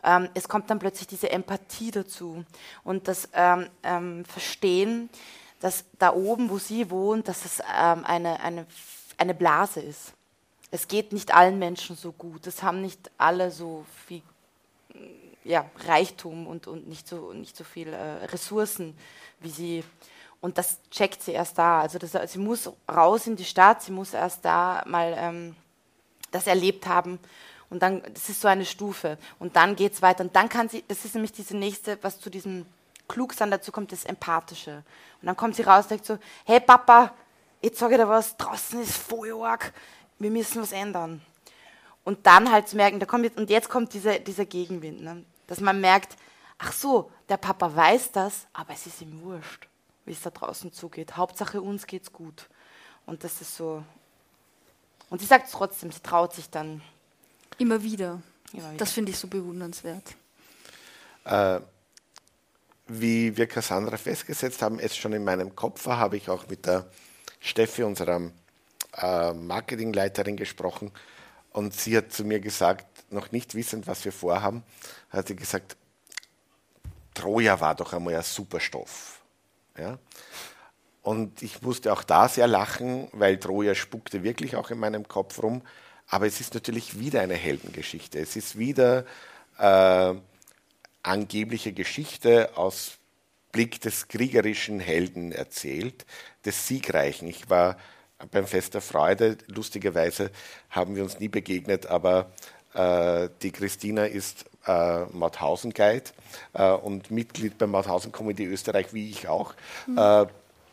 ähm, es kommt dann plötzlich diese Empathie dazu und das ähm, ähm, Verstehen, dass da oben, wo sie wohnt, dass es ähm, eine, eine, eine Blase ist. Es geht nicht allen Menschen so gut. Es haben nicht alle so viel ja, Reichtum und, und nicht so, nicht so viel äh, Ressourcen wie sie. Und das checkt sie erst da. Also das, sie muss raus in die Stadt, sie muss erst da mal ähm, das erlebt haben. Und dann, das ist so eine Stufe. Und dann geht es weiter. Und dann kann sie, das ist nämlich diese nächste, was zu diesem Klugsein dazu kommt, das Empathische. Und dann kommt sie raus und sagt so, hey Papa, jetzt sage ich dir was, draußen ist voll arg, wir müssen was ändern. Und dann halt zu merken, da kommt jetzt, und jetzt kommt dieser, dieser Gegenwind, ne? Dass man merkt, ach so, der Papa weiß das, aber es ist ihm wurscht, wie es da draußen zugeht. Hauptsache uns geht's gut. Und das ist so. Und sie sagt es trotzdem, sie traut sich dann. Immer wieder. Immer wieder. Das finde ich so bewundernswert. Äh, wie wir Cassandra festgesetzt haben, es schon in meinem Kopf war, habe ich auch mit der Steffi, unserer äh, Marketingleiterin, gesprochen. Und sie hat zu mir gesagt, noch nicht wissend, was wir vorhaben, hat sie gesagt, Troja war doch einmal ein Superstoff. Ja? Und ich musste auch da sehr lachen, weil Troja spuckte wirklich auch in meinem Kopf rum. Aber es ist natürlich wieder eine Heldengeschichte. Es ist wieder äh, angebliche Geschichte aus Blick des kriegerischen Helden erzählt, des Siegreichen. Ich war beim Fest der Freude, lustigerweise haben wir uns nie begegnet, aber äh, die Christina ist äh, Mauthausen-Guide äh, und Mitglied beim Mauthausen-Comedy Österreich, wie ich auch. Mhm. Äh,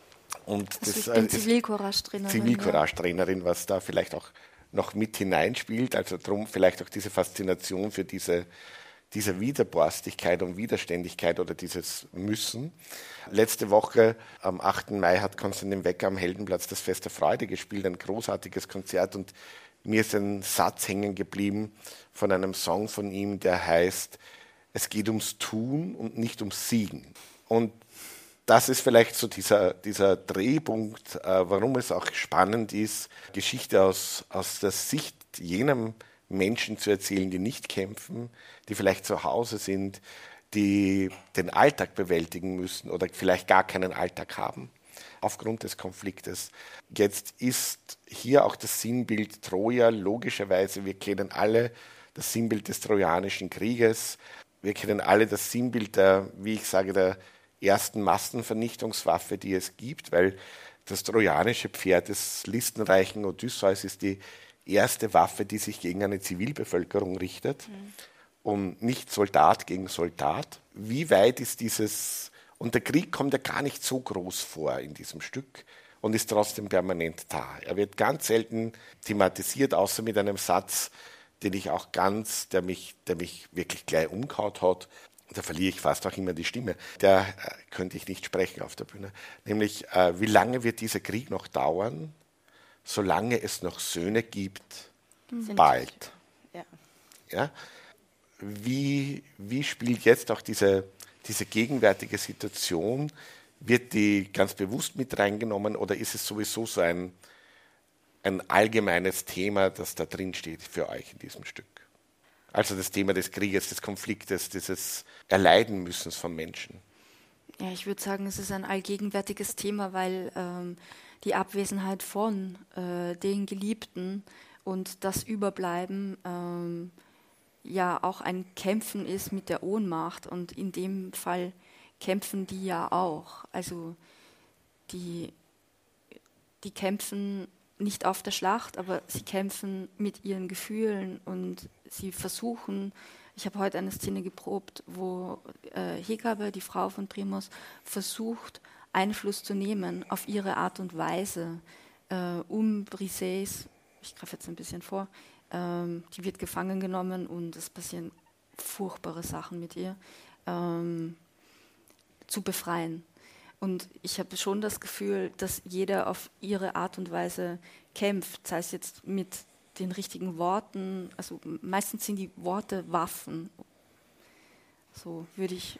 und also das, ich bin äh, Zivilcourage-Trainerin. Zivilcourage-Trainerin, ja. Was da vielleicht auch noch mit hineinspielt, also darum vielleicht auch diese Faszination für diese, diese Widerborstigkeit und Widerständigkeit oder dieses Müssen. Letzte Woche, am achten Mai, hat Konstantin Wecker am Heldenplatz das Fest der Freude gespielt, ein großartiges Konzert, und mir ist ein Satz hängen geblieben von einem Song von ihm, der heißt, es geht ums Tun und nicht ums Siegen. Und das ist vielleicht so dieser, dieser Drehpunkt, äh, warum es auch spannend ist, Geschichte aus, aus der Sicht jenem Menschen zu erzählen, die nicht kämpfen, die vielleicht zu Hause sind, die den Alltag bewältigen müssen oder vielleicht gar keinen Alltag haben aufgrund des Konfliktes. Jetzt ist hier auch das Sinnbild Troja, logischerweise, wir kennen alle das Sinnbild des Trojanischen Krieges, wir kennen alle das Sinnbild der, wie ich sage, der ersten Massenvernichtungswaffe, die es gibt, weil das trojanische Pferd des listenreichen Odysseus ist die erste Waffe, die sich gegen eine Zivilbevölkerung richtet, mhm. und nicht Soldat gegen Soldat. Wie weit ist dieses, und der Krieg kommt ja gar nicht so groß vor in diesem Stück und ist trotzdem permanent da. Er wird ganz selten thematisiert, außer mit einem Satz, den ich auch ganz, der mich, der mich wirklich gleich umgehaut hat. Da verliere ich fast auch immer die Stimme. Da äh, könnte ich nicht sprechen auf der Bühne. Nämlich, äh, wie lange wird dieser Krieg noch dauern? Solange es noch Söhne gibt, mhm. bald. Ja. Ja? Wie, wie spielt jetzt auch diese, diese gegenwärtige Situation? Wird die ganz bewusst mit reingenommen oder ist es sowieso so ein, ein allgemeines Thema, das da drin steht für euch in diesem Stück? Also das Thema des Krieges, des Konfliktes, dieses Erleidenmüssens von Menschen. Ja, ich würde sagen, es ist ein allgegenwärtiges Thema, weil ähm, die Abwesenheit von äh, den Geliebten und das Überbleiben ähm, ja auch ein Kämpfen ist mit der Ohnmacht. Und in dem Fall kämpfen die ja auch. Also die, die kämpfen nicht auf der Schlacht, aber sie kämpfen mit ihren Gefühlen und sie versuchen, ich habe heute eine Szene geprobt, wo äh, Hekabe, die Frau von Priamos, versucht, Einfluss zu nehmen auf ihre Art und Weise, äh, um Briseis, ich greife jetzt ein bisschen vor, ähm, die wird gefangen genommen und es passieren furchtbare Sachen mit ihr, ähm, zu befreien. Und ich habe schon das Gefühl, dass jeder auf ihre Art und Weise kämpft, sei es jetzt mit den richtigen Worten, also meistens sind die Worte Waffen. So würde ich,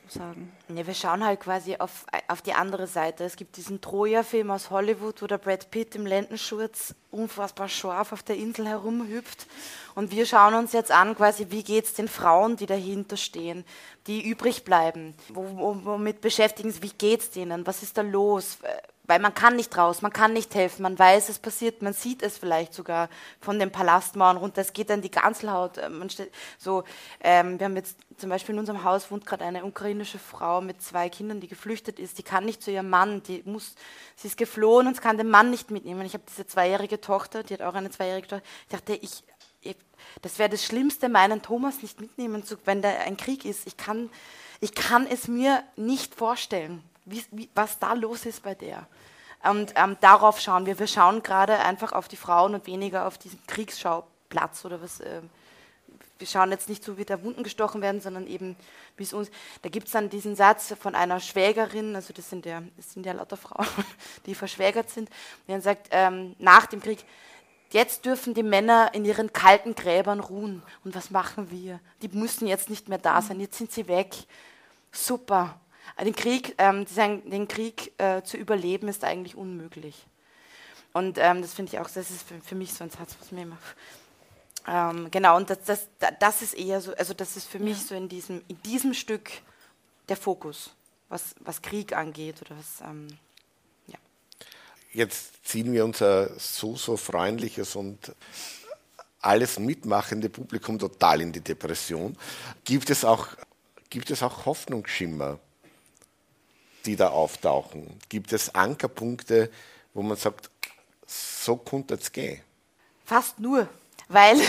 sagen. Ja, wir schauen halt quasi auf, auf die andere Seite. Es gibt diesen Troja-Film aus Hollywood, wo der Brad Pitt im Lendenschurz unfassbar scharf auf der Insel herumhüpft. Und wir schauen uns jetzt an, quasi, wie geht es den Frauen, die dahinter stehen, die übrig bleiben. Wo, womit beschäftigen sie, wie geht es denen, was ist da los? Weil man kann nicht raus, man kann nicht helfen, man weiß, es passiert, man sieht es vielleicht sogar von den Palastmauern runter, es geht dann die Ganzelhaut. Man steht, so, ähm, wir haben jetzt zum Beispiel in unserem Haus wohnt gerade eine ukrainische Frau mit zwei Kindern, die geflüchtet ist, die kann nicht zu ihrem Mann, die muss, sie ist geflohen und kann den Mann nicht mitnehmen. Ich habe diese zweijährige Tochter, die hat auch eine zweijährige Tochter, ich dachte, ich, ich das wäre das Schlimmste, meinen Thomas nicht mitnehmen zu, wenn da ein Krieg ist. Ich kann, ich kann es mir nicht vorstellen, wie, wie, was da los ist bei der. Und ähm, darauf schauen wir. Wir schauen gerade einfach auf die Frauen und weniger auf diesen Kriegsschauplatz oder was. Äh, wir schauen jetzt nicht so, wie da Wunden gestochen werden, sondern eben, wie es uns. Da gibt es dann diesen Satz von einer Schwägerin, also das sind ja, das sind ja lauter Frauen, die verschwägert sind, die dann sagt, ähm, nach dem Krieg, jetzt dürfen die Männer in ihren kalten Gräbern ruhen. Und was machen wir? Die müssen jetzt nicht mehr da sein, jetzt sind sie weg. Super. Den Krieg, ähm, den Krieg äh, zu überleben, ist eigentlich unmöglich. Und ähm, das finde ich auch, das ist für, für mich so ein Satz, was mir immer... Ähm, genau, und das, das, das ist eher so, also das ist für mich so in diesem, in diesem Stück der Fokus, was, was Krieg angeht oder was... Ähm, ja. Jetzt ziehen wir unser so, so freundliches und alles mitmachende Publikum total in die Depression. Gibt es auch, gibt es auch Hoffnungsschimmer, die da auftauchen? Gibt es Ankerpunkte, wo man sagt, so könnte es gehen? Fast nur, weil...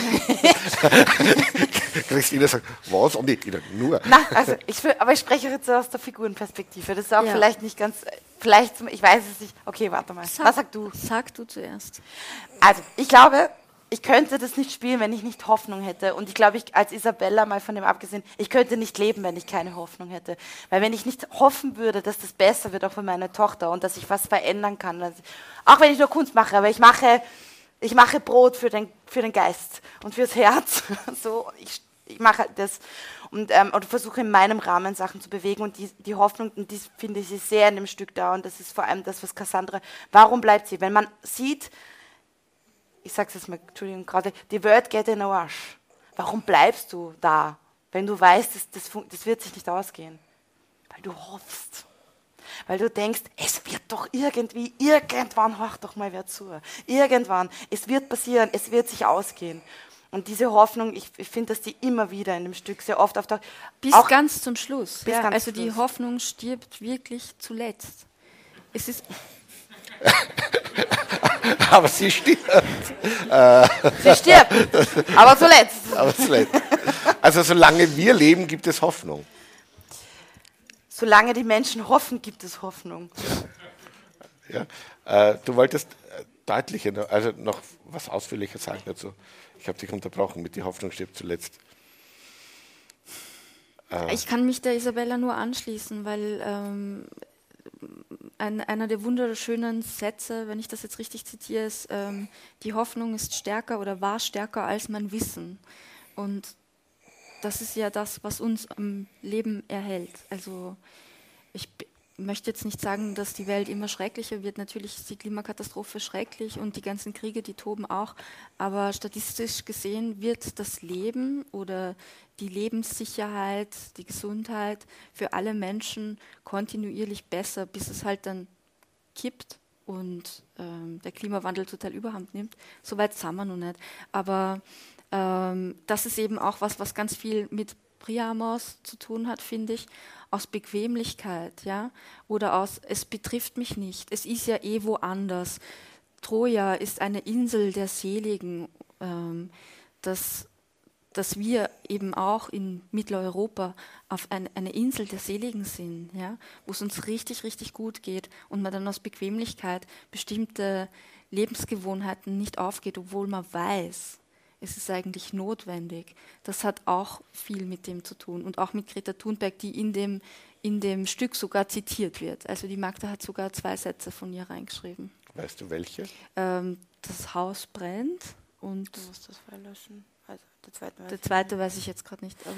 Christina sagt, was? Und ich nur. Na, also ich will, aber ich spreche jetzt aus der Figurenperspektive. Das ist auch ja. vielleicht nicht ganz, vielleicht, ich weiß es nicht. Okay, warte mal. Sag, was sagst du? Sag du zuerst. Also, ich glaube, ich könnte das nicht spielen, wenn ich nicht Hoffnung hätte. Und ich glaube, ich als Isabella, mal von dem abgesehen, ich könnte nicht leben, wenn ich keine Hoffnung hätte. Weil wenn ich nicht hoffen würde, dass das besser wird, auch für meine Tochter und dass ich was verändern kann, also, auch wenn ich nur Kunst mache, aber ich mache, ich mache Brot für den, für den Geist und fürs Herz. So, ich, ich mache das und, ähm, und versuche in meinem Rahmen Sachen zu bewegen. Und die, die Hoffnung, und die finde ich ist sehr in dem Stück da. Und das ist vor allem das, was Cassandra, warum bleibt sie? Wenn man sieht, ich sage es jetzt mal, Entschuldigung, gerade, die Welt geht in den Arsch. Warum bleibst du da, wenn du weißt, das, das, das wird sich nicht ausgehen? Weil du hoffst. Weil du denkst, es wird doch irgendwie, irgendwann, hör doch mal wer zu. Irgendwann, es wird passieren, es wird sich ausgehen. Und diese Hoffnung, ich, ich finde, dass die immer wieder in dem Stück sehr oft auftaucht. Bis auch ganz zum Schluss. Bis Ja, ganz also zum die Schluss. Hoffnung stirbt wirklich zuletzt. Es ist... Aber sie stirbt. Sie stirbt, aber zuletzt. Aber zuletzt. Also solange wir leben, gibt es Hoffnung. Solange die Menschen hoffen, gibt es Hoffnung. Ja, äh, du wolltest äh, deutlicher, also noch was ausführlicher sagen dazu. Ich habe dich unterbrochen mit die Hoffnung stirbt zuletzt. Äh. Ich kann mich der Isabella nur anschließen, weil ähm, ein, einer der wunderschönen Sätze, wenn ich das jetzt richtig zitiere, ist, ähm, die Hoffnung ist stärker oder war stärker als mein Wissen. Und das ist ja das, was uns am Leben erhält. Also ich b- möchte jetzt nicht sagen, dass die Welt immer schrecklicher wird. Natürlich ist die Klimakatastrophe schrecklich und die ganzen Kriege, die toben auch. Aber statistisch gesehen wird das Leben oder die Lebenssicherheit, die Gesundheit für alle Menschen kontinuierlich besser, bis es halt dann kippt und ähm, der Klimawandel total überhand nimmt. Soweit sind wir noch nicht. Aber ähm, das ist eben auch was, was ganz viel mit Priamos zu tun hat, finde ich, aus Bequemlichkeit, ja, oder aus, es betrifft mich nicht, es ist ja eh woanders. Troja ist eine Insel der Seligen, ähm, dass, dass wir eben auch in Mitteleuropa auf ein, eine Insel der Seligen sind, ja, wo es uns richtig, richtig gut geht und man dann aus Bequemlichkeit bestimmte Lebensgewohnheiten nicht aufgeht, obwohl man weiß, es ist eigentlich notwendig. Das hat auch viel mit dem zu tun und auch mit Greta Thunberg, die in dem, in dem Stück sogar zitiert wird. Also die Magda hat sogar zwei Sätze von ihr reingeschrieben. Weißt du welche? Ähm, das Haus brennt und Du musst das verlöschen. Also der zweite, der zweite weiß ich jetzt gerade nicht, aber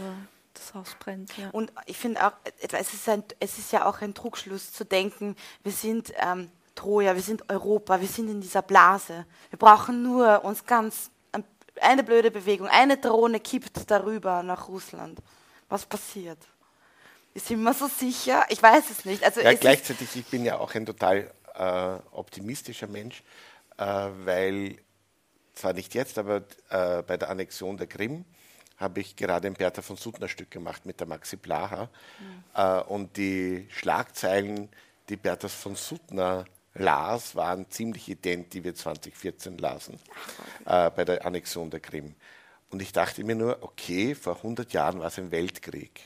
das Haus brennt. Ja. Und ich finde auch, es ist, ein, es ist ja auch ein Trugschluss zu denken, wir sind ähm, Troja, wir sind Europa, wir sind in dieser Blase. Wir brauchen nur uns ganz, eine blöde Bewegung, eine Drohne kippt darüber nach Russland. Was passiert? Sind wir so sicher? Ich weiß es nicht. Also ja, es gleichzeitig, ich bin ja auch ein total äh, optimistischer Mensch, äh, weil, zwar nicht jetzt, aber äh, bei der Annexion der Krim habe ich gerade ein Bertha von Suttner Stück gemacht mit der Maxi Blaha. Mhm. Äh, und die Schlagzeilen, die Bertha von Suttner las, waren ziemlich ident, die wir zwanzig vierzehn lasen, äh, bei der Annexion der Krim. Und ich dachte mir nur, okay, vor hundert Jahren war es ein Weltkrieg.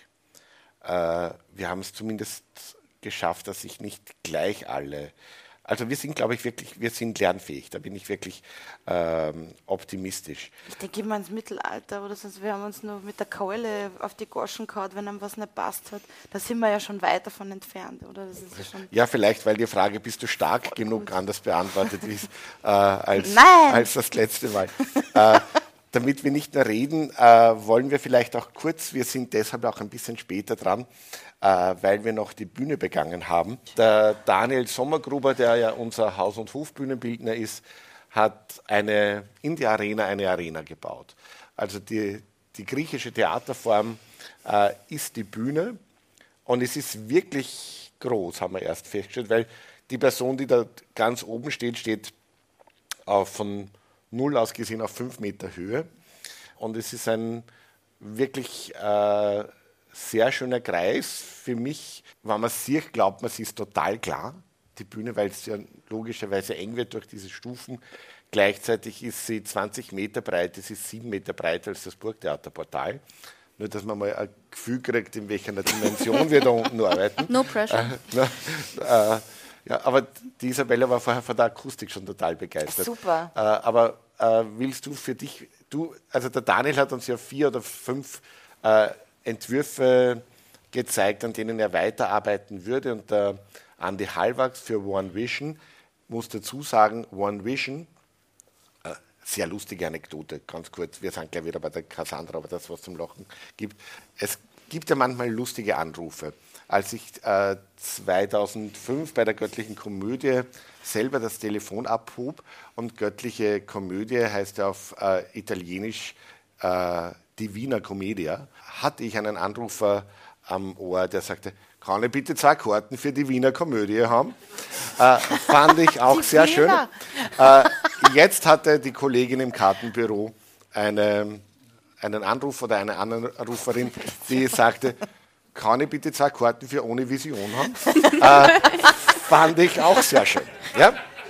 Äh, wir haben es zumindest geschafft, dass sich nicht gleich alle... Also wir sind, glaube ich, wirklich, wir sind lernfähig. Da bin ich wirklich ähm, optimistisch. Ich denke immer ins Mittelalter oder sonst, wir haben uns nur mit der Keule auf die Goschen gehauen, wenn einem was nicht passt hat. Da sind wir ja schon weit davon entfernt, oder? Das ist schon ja, vielleicht, weil die Frage, bist du stark genug, gut anders beantwortet ist, äh, als, als das letzte Mal. äh, damit wir nicht nur reden, äh, wollen wir vielleicht auch kurz, wir sind deshalb auch ein bisschen später dran, äh, weil wir noch die Bühne begangen haben. Der Daniel Sommergruber, der ja unser Haus- und Hofbühnenbildner ist, hat eine, in die Arena eine Arena gebaut. Also die, die griechische Theaterform äh, ist die Bühne und es ist wirklich groß, haben wir erst festgestellt, weil die Person, die da ganz oben steht, steht auf von null aus gesehen auf fünf Meter Höhe. Und es ist ein wirklich äh, sehr schöner Kreis. Für mich, wenn man es sieht, glaubt man, es ist total klar, die Bühne, weil es ja logischerweise eng wird durch diese Stufen. Gleichzeitig ist sie zwanzig Meter breit, es ist sieben Meter breiter als das Burgtheaterportal. Nur, dass man mal ein Gefühl kriegt, in welcher Dimension wir da unten arbeiten. No pressure. Äh, na, äh, ja, aber die Isabella war vorher von der Akustik schon total begeistert. Super. Äh, aber äh, willst du für dich, du, also der Daniel hat uns ja vier oder fünf äh, Entwürfe gezeigt, an denen er weiterarbeiten würde. Und der Andi Hallwachs für One Vision muss dazu sagen, One Vision, äh, sehr lustige Anekdote, ganz kurz, wir sind gleich wieder bei der Cassandra, aber das, was zum Lachen gibt. Es gibt ja manchmal lustige Anrufe. Als ich äh, zweitausendfünf bei der Göttlichen Komödie selber das Telefon abhob, und Göttliche Komödie heißt ja auf äh, Italienisch äh, Divina Commedia, hatte ich einen Anrufer am Ohr, der sagte, kann ich bitte zwei Karten für die Wiener Komödie haben? Äh, fand ich auch die sehr schön. Äh, jetzt hatte die Kollegin im Kartenbüro eine, einen Anruf oder eine Anruferin, die sagte, kann ich bitte zwei Karten für Ohne Vision haben? äh, fand ich auch sehr schön. Ja?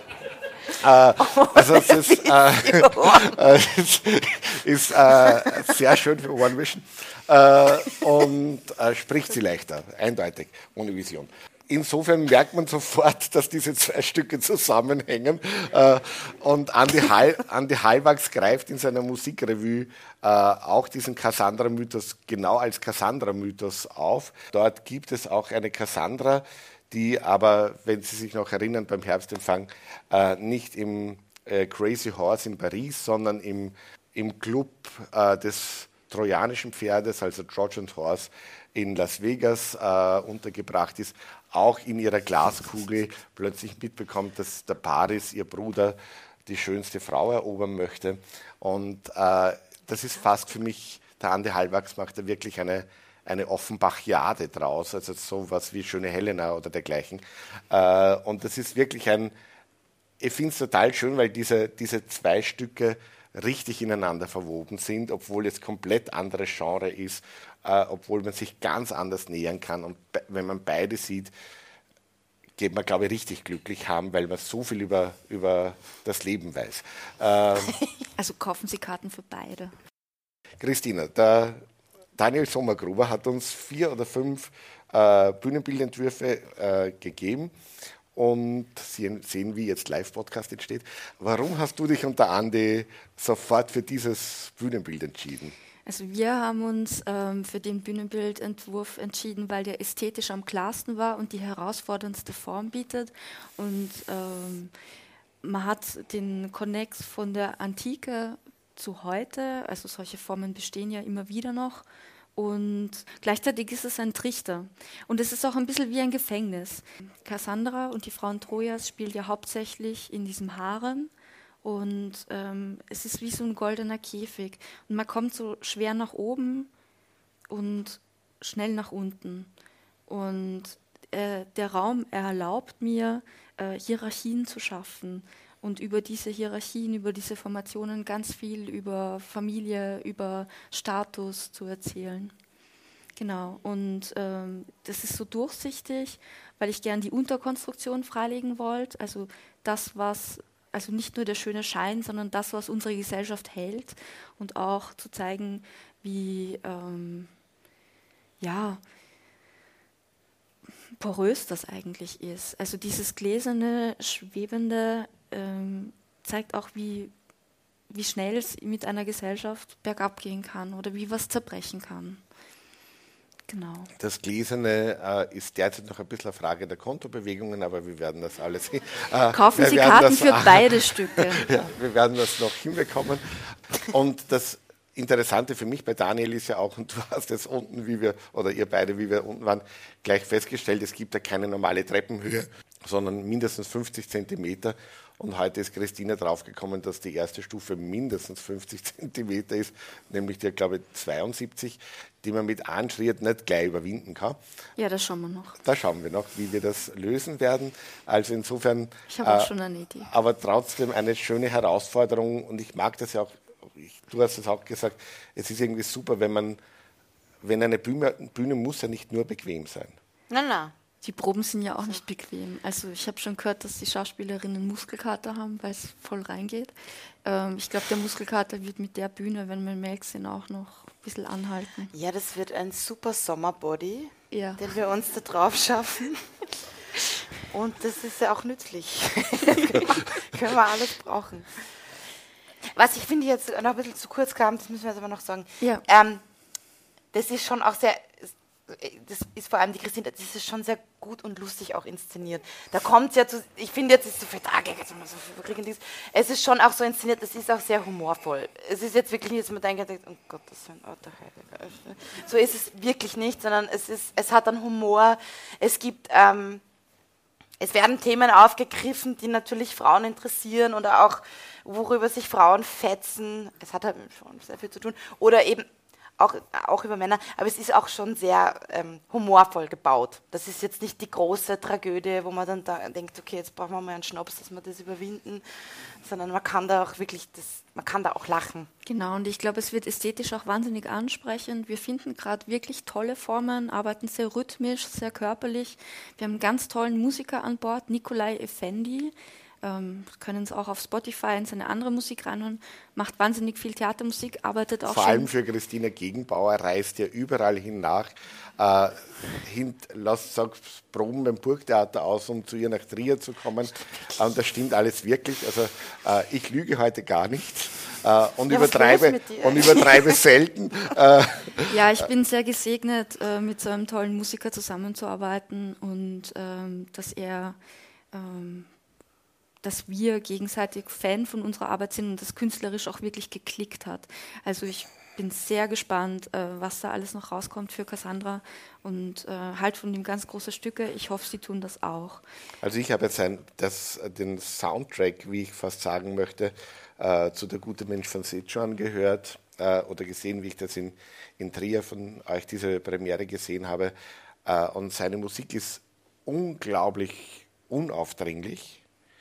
Äh, also es ist, äh, äh, es ist äh, sehr schön für One Vision äh, und äh, spricht sie leichter, eindeutig, Ohne Vision. Insofern merkt man sofort, dass diese zwei Stücke zusammenhängen. Äh, und Andi, Hall, Andi Hallwachs greift in seiner Musikrevue äh, auch diesen Cassandra-Mythos genau als Cassandra-Mythos auf. Dort gibt es auch eine Cassandra, die aber, wenn Sie sich noch erinnern, beim Herbstempfang äh, nicht im äh, Crazy Horse in Paris, sondern im, im Club äh, des trojanischen Pferdes, also Trojan Horse, in Las Vegas äh, untergebracht ist, auch in ihrer Glaskugel plötzlich mitbekommt, dass der Paris, ihr Bruder, die schönste Frau erobern möchte. Und äh, das ist fast für mich, der Andi Hallwachs macht da wirklich eine, eine Offenbachiade draus, also sowas wie Schöne Helena oder dergleichen. Äh, und das ist wirklich ein, ich finde es total schön, weil diese, diese zwei Stücke richtig ineinander verwoben sind, obwohl es komplett anderes Genre ist, äh, obwohl man sich ganz anders nähern kann. Und be- wenn man beide sieht, geht man, glaube ich, richtig glücklich haben, weil man so viel über, über das Leben weiß. Ähm, also kaufen Sie Karten für beide. Christina, der Daniel Sommergruber hat uns vier oder fünf äh, Bühnenbildentwürfe äh, gegeben. Und sehen, sehen, wie jetzt Live-Podcast entsteht. Warum hast du dich und der Andi sofort für dieses Bühnenbild entschieden? Also wir haben uns ähm, für den Bühnenbildentwurf entschieden, weil der ästhetisch am klarsten war und die herausforderndste Form bietet. Und ähm, man hat den Konnex von der Antike zu heute, also solche Formen bestehen ja immer wieder noch. und gleichzeitig ist es ein Trichter. Und es ist auch ein bisschen wie ein Gefängnis. Cassandra und die Frauen Trojas spielt ja hauptsächlich in diesem Harem und ähm, es ist wie so ein goldener Käfig. Und man kommt so schwer nach oben und schnell nach unten. Und äh, der Raum erlaubt mir, äh, Hierarchien zu schaffen und über diese Hierarchien, über diese Formationen ganz viel über Familie, über Status zu erzählen. Genau, und ähm, das ist so durchsichtig, weil ich gern die Unterkonstruktion freilegen wollte, also das, was, also nicht nur der schöne Schein, sondern das, was unsere Gesellschaft hält und auch zu zeigen, wie, ähm, ja, porös das eigentlich ist. Also dieses gläserne, schwebende ähm, zeigt auch, wie, wie schnell es mit einer Gesellschaft bergab gehen kann oder wie was zerbrechen kann. Genau. Das Gläserne äh, ist derzeit noch ein bisschen eine Frage der Kontobewegungen, aber wir werden das alles... Äh, Kaufen Sie Karten das, für beide Stücke. Ja, wir werden das noch hinbekommen. Und das Interessante für mich bei Daniel ist ja auch, und du hast es unten, wie wir, oder ihr beide, wie wir unten waren, gleich festgestellt, es gibt ja keine normale Treppenhöhe, sondern mindestens fünfzig Zentimeter. Und heute ist Christina draufgekommen, dass die erste Stufe mindestens fünfzig Zentimeter ist, nämlich die, glaube ich, zweiundsiebzig, die man mit Anschritt nicht gleich überwinden kann. Ja, das schauen wir noch. Da schauen wir noch, wie wir das lösen werden. Also insofern... Ich habe auch äh, schon eine Idee. Aber trotzdem eine schöne Herausforderung und ich mag das ja auch, ich, du hast es auch gesagt, es ist irgendwie super, wenn man, wenn eine Bühne, Bühne muss ja nicht nur bequem sein. Nein, nein. Die Proben sind ja auch nicht bequem. Also ich habe schon gehört, dass die Schauspielerinnen Muskelkater haben, weil es voll reingeht. Ähm, ich glaube, der Muskelkater wird mit der Bühne, wenn wir Melk sind, auch noch ein bisschen anhalten. Ja, das wird ein super Sommerbody, ja. den wir uns da drauf schaffen. Und das ist ja auch nützlich. Das können wir, können wir alles brauchen. Was ich finde jetzt noch ein bisschen zu kurz kam, das müssen wir jetzt aber noch sagen. Ja. Ähm, das ist schon auch sehr... Das ist vor allem die Christine, das ist schon sehr gut und lustig auch inszeniert. Da kommt es ja zu, ich finde jetzt ist so viel Tage, so es ist schon auch so inszeniert, es ist auch sehr humorvoll. Es ist jetzt wirklich nicht, dass man denkt, oh Gott, das ist ein Auto. So ist es wirklich nicht, sondern es ist, es hat einen Humor, es gibt, ähm, es werden Themen aufgegriffen, die natürlich Frauen interessieren oder auch, worüber sich Frauen fetzen. Es hat halt schon sehr viel zu tun. Oder eben Auch, auch über Männer, aber es ist auch schon sehr ähm, humorvoll gebaut. Das ist jetzt nicht die große Tragödie, wo man dann da denkt, okay, jetzt brauchen wir mal einen Schnaps, dass wir das überwinden, sondern man kann da auch wirklich, das, man kann da auch lachen. Genau, und ich glaube, es wird ästhetisch auch wahnsinnig ansprechend. Wir finden gerade wirklich tolle Formen, arbeiten sehr rhythmisch, sehr körperlich. Wir haben einen ganz tollen Musiker an Bord, Nikolai Effendi. Ähm, können es auch auf Spotify in seine andere Musik reinhören, macht wahnsinnig viel Theatermusik, arbeitet auch Vor schon... allem für Christina Gegenbauer reist ja überall hin nach, äh, hin, lasst sagt, proben beim Burgtheater aus, um zu ihr nach Trier zu kommen. Und das stimmt alles wirklich. Also äh, ich lüge heute gar nicht äh, und, ja, übertreibe, und übertreibe selten. Äh. Ja, ich bin sehr gesegnet, äh, mit so einem tollen Musiker zusammenzuarbeiten und ähm, dass er... Ähm, dass wir gegenseitig Fan von unserer Arbeit sind und das künstlerisch auch wirklich geklickt hat. Also ich bin sehr gespannt, äh, was da alles noch rauskommt für Cassandra und äh, halt von dem ganz großen Stücke. Ich hoffe, Sie tun das auch. Also ich habe jetzt ein, das, den Soundtrack, wie ich fast sagen möchte, äh, zu Der gute Mensch von Sichuan gehört äh, oder gesehen, wie ich das in, in Trier von euch diese Premiere gesehen habe. Äh, und seine Musik ist unglaublich unaufdringlich,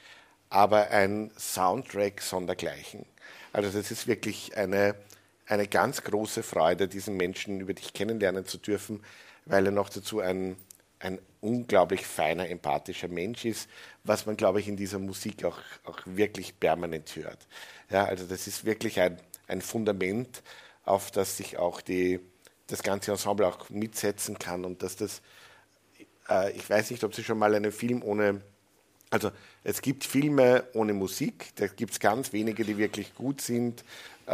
aber ein Soundtrack sondergleichen. Also das ist wirklich eine, eine ganz große Freude, diesen Menschen über dich kennenlernen zu dürfen, weil er noch dazu ein, ein unglaublich feiner, empathischer Mensch ist, was man, glaube ich, in dieser Musik auch, auch wirklich permanent hört. Ja, also das ist wirklich ein, ein Fundament, auf das sich auch die, das ganze Ensemble auch mitsetzen kann und dass das, äh, ich weiß nicht, ob Sie schon mal einen Film ohne... Also es gibt Filme ohne Musik, da gibt es ganz wenige, die wirklich gut sind. Äh,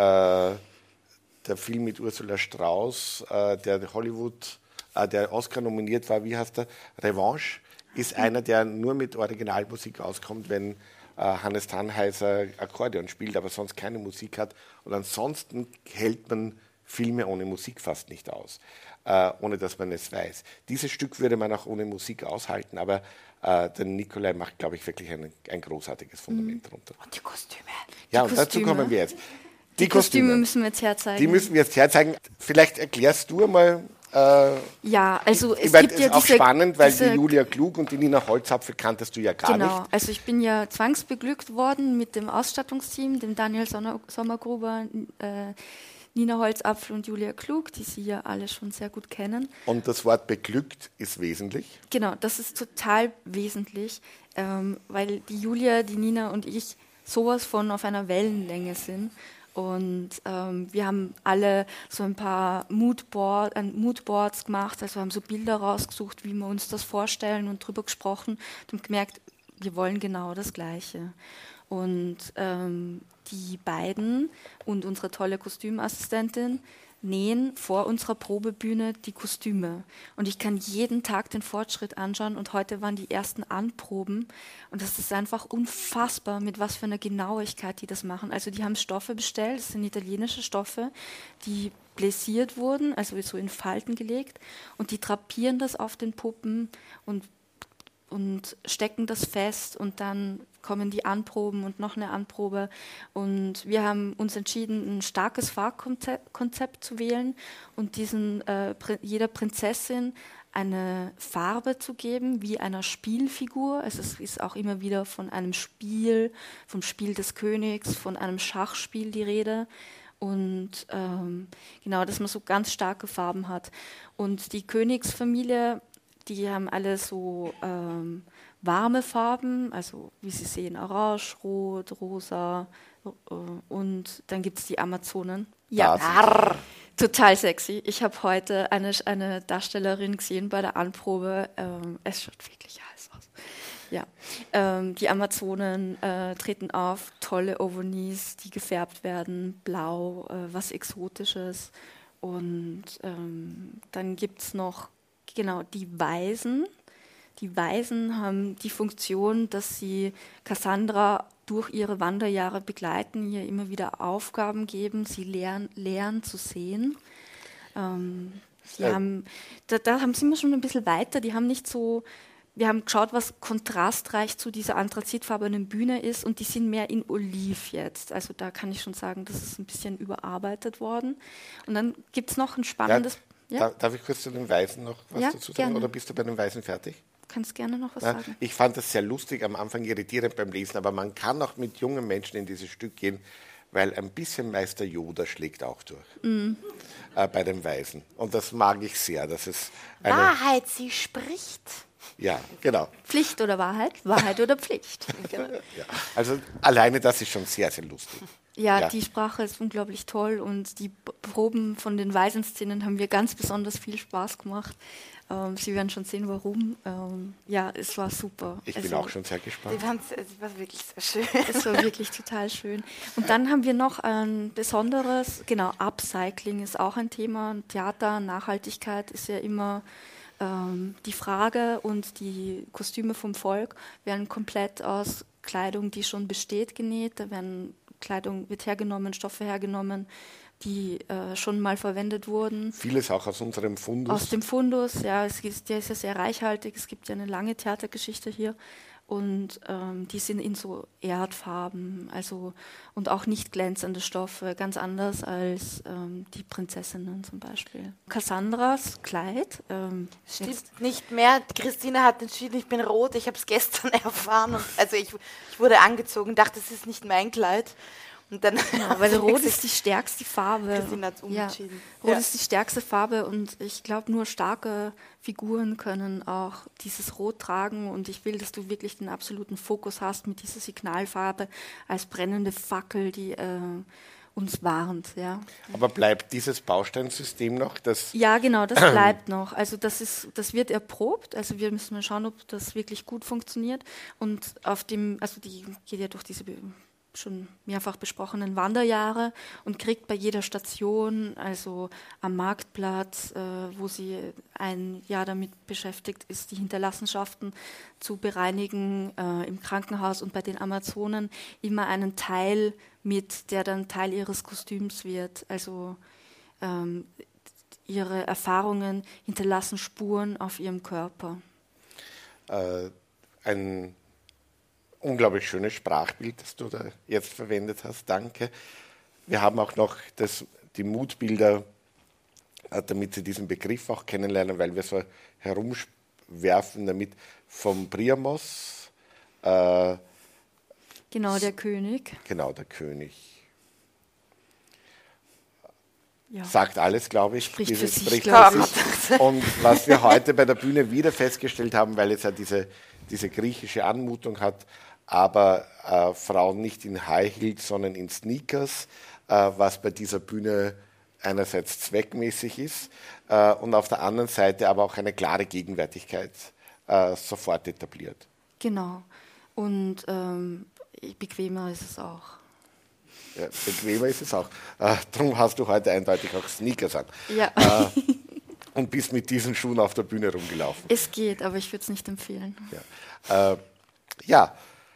der Film mit Ursula Strauß, äh, der Hollywood, äh, der Oscar nominiert war, wie heißt der? Revanche, ist einer, der nur mit Originalmusik auskommt, wenn äh, Hannes Tannheiser Akkordeon spielt, aber sonst keine Musik hat. Und ansonsten hält man Filme ohne Musik fast nicht aus, äh, ohne dass man es weiß. Dieses Stück würde man auch ohne Musik aushalten, aber äh, der Nikolai macht, glaube ich, wirklich ein, ein großartiges Fundament mhm. drunter. Und die Kostüme. Ja, die und Kostüme. dazu kommen wir jetzt. Die, die Kostüme, Kostüme müssen wir jetzt herzeigen. Die müssen wir jetzt herzeigen. Vielleicht erklärst du mal. Äh, ja, also es ich mein, gibt ist ja auch diese, spannend, weil diese, die Julia Klug und die Nina Holzapfel kanntest du ja gar genau, nicht. Genau, also ich bin ja zwangsbeglückt worden mit dem Ausstattungsteam, dem Daniel Sommer, Sommergruber, äh, Nina Holzapfel und Julia Klug, die Sie ja alle schon sehr gut kennen. Und das Wort beglückt ist wesentlich? Genau, das ist total wesentlich, ähm, weil die Julia, die Nina und ich sowas von auf einer Wellenlänge sind. Und ähm, wir haben alle so ein paar Moodboard, äh, Moodboards gemacht, also haben so Bilder rausgesucht, wie wir uns das vorstellen und drüber gesprochen und gemerkt, wir wollen genau das Gleiche. Und ähm, die beiden und unsere tolle Kostümassistentin nähen vor unserer Probebühne die Kostüme. Und ich kann jeden Tag den Fortschritt anschauen und heute waren die ersten Anproben und das ist einfach unfassbar, mit was für einer Genauigkeit die das machen. Also die haben Stoffe bestellt, das sind italienische Stoffe, die pläsiert wurden, also so in Falten gelegt und die drapieren das auf den Puppen und und stecken das fest und dann kommen die Anproben und noch eine Anprobe. Und wir haben uns entschieden, ein starkes Farbkonzept zu wählen und diesen, äh, jeder Prinzessin eine Farbe zu geben, wie einer Spielfigur. Also es ist auch immer wieder von einem Spiel, vom Spiel des Königs, von einem Schachspiel die Rede. Und ähm, genau, dass man so ganz starke Farben hat. Und die Königsfamilie, die haben alle so ähm, warme Farben, also wie Sie sehen, orange, rot, rosa äh, und dann gibt es die Amazonen. Ja, Arr. Total sexy. Ich habe heute eine, eine Darstellerin gesehen bei der Anprobe. Ähm, es schaut wirklich heiß aus. Ja, ähm, die Amazonen äh, treten auf, tolle Ovonies, die gefärbt werden, blau, äh, was Exotisches. Und ähm, dann gibt es noch genau die Weisen. Die Weisen haben die Funktion, dass sie Cassandra durch ihre Wanderjahre begleiten, ihr immer wieder Aufgaben geben, sie lehren, lehren zu sehen. Ähm, sie ja. haben, da, da haben sie immer schon ein bisschen weiter, die haben nicht so, wir haben geschaut, was kontrastreich zu dieser anthrazitfarbenen Bühne ist und die sind mehr in Oliv jetzt. Also da kann ich schon sagen, das ist ein bisschen überarbeitet worden. Und dann gibt es noch ein spannendes... Ja. Ja? Darf ich kurz zu den Weisen noch was ja, dazu sagen? Gerne. Oder bist du bei den Weisen fertig? Du kannst gerne noch was Na, sagen. Ich fand das sehr lustig, am Anfang irritierend beim Lesen, aber man kann auch mit jungen Menschen in dieses Stück gehen, weil ein bisschen Meister Yoda schlägt auch durch mm. äh, bei den Weisen. Und das mag ich sehr. Das ist eine Wahrheit, sie spricht. Ja, genau. Pflicht oder Wahrheit? Wahrheit oder Pflicht? Genau. Ja. Also alleine das ist schon sehr, sehr lustig. Ja, ja, die Sprache ist unglaublich toll und die Proben von den Waisenszenen haben mir ganz besonders viel Spaß gemacht. Ähm, Sie werden schon sehen, warum. Ähm, ja, es war super. Ich also, bin auch schon sehr gespannt. Es war wirklich sehr schön. Es war wirklich total schön. Und dann haben wir noch ein besonderes, genau, Upcycling ist auch ein Thema. Theater, Nachhaltigkeit ist ja immer ähm, die Frage und die Kostüme vom Volk werden komplett aus Kleidung, die schon besteht, genäht. Da werden Kleidung wird hergenommen, Stoffe hergenommen, die äh, schon mal verwendet wurden. Vieles auch aus unserem Fundus. Aus dem Fundus, ja, es ist, der ist ja sehr reichhaltig. Es gibt ja eine lange Theatergeschichte hier und ähm, die sind in so Erdfarben, also und auch nicht glänzende Stoffe, ganz anders als ähm, die Prinzessinnen zum Beispiel. Cassandras Kleid. Ähm, Stimmt nicht mehr. Christina hat entschieden, ich bin rot. Ich habe es gestern erfahren. Und also ich, ich wurde angezogen, dachte, das ist nicht mein Kleid. Und dann ja, weil Rot ist die stärkste Farbe. Christina hat es umentschieden. Ja, Rot ja. ist die stärkste Farbe und ich glaube, nur starke Figuren können auch dieses Rot tragen und ich will, dass du wirklich den absoluten Fokus hast mit dieser Signalfarbe als brennende Fackel, die äh, uns warnt. Ja. Aber bleibt dieses Bausteinsystem noch? Das ja, genau, das bleibt noch. Also das ist, das wird erprobt. Also wir müssen mal schauen, ob das wirklich gut funktioniert. Und auf dem, also die geht ja durch diese schon mehrfach besprochenen Wanderjahre und kriegt bei jeder Station, also am Marktplatz, äh, wo sie ein Jahr damit beschäftigt ist, die Hinterlassenschaften zu bereinigen, äh, im Krankenhaus und bei den Amazonen immer einen Teil mit, der dann Teil ihres Kostüms wird. Also ähm, ihre Erfahrungen hinterlassen Spuren auf ihrem Körper. Äh, ein unglaublich schönes Sprachbild, das du da jetzt verwendet hast. Danke. Wir haben auch noch das, die Mutbilder, äh, damit Sie diesen Begriff auch kennenlernen, weil wir so herumwerfen damit vom Priamos. Äh, Genau, der König. Genau, der König. Ja. Sagt alles, glaube ich. Spricht Dieses, für sich, spricht glaube für sich. Und was wir heute bei der Bühne wieder festgestellt haben, weil es ja diese, diese griechische Anmutung hat, aber äh, Frauen nicht in High Heels, sondern in Sneakers, äh, was bei dieser Bühne einerseits zweckmäßig ist äh, und auf der anderen Seite aber auch eine klare Gegenwärtigkeit äh, sofort etabliert. Genau. Und ähm, bequemer ist es auch. Ja, bequemer ist es auch. Äh, darum hast du heute eindeutig auch Sneakers an. Ja. Äh, und bist mit diesen Schuhen auf der Bühne rumgelaufen. Es geht, aber ich würde es nicht empfehlen. Ja. Äh, ja,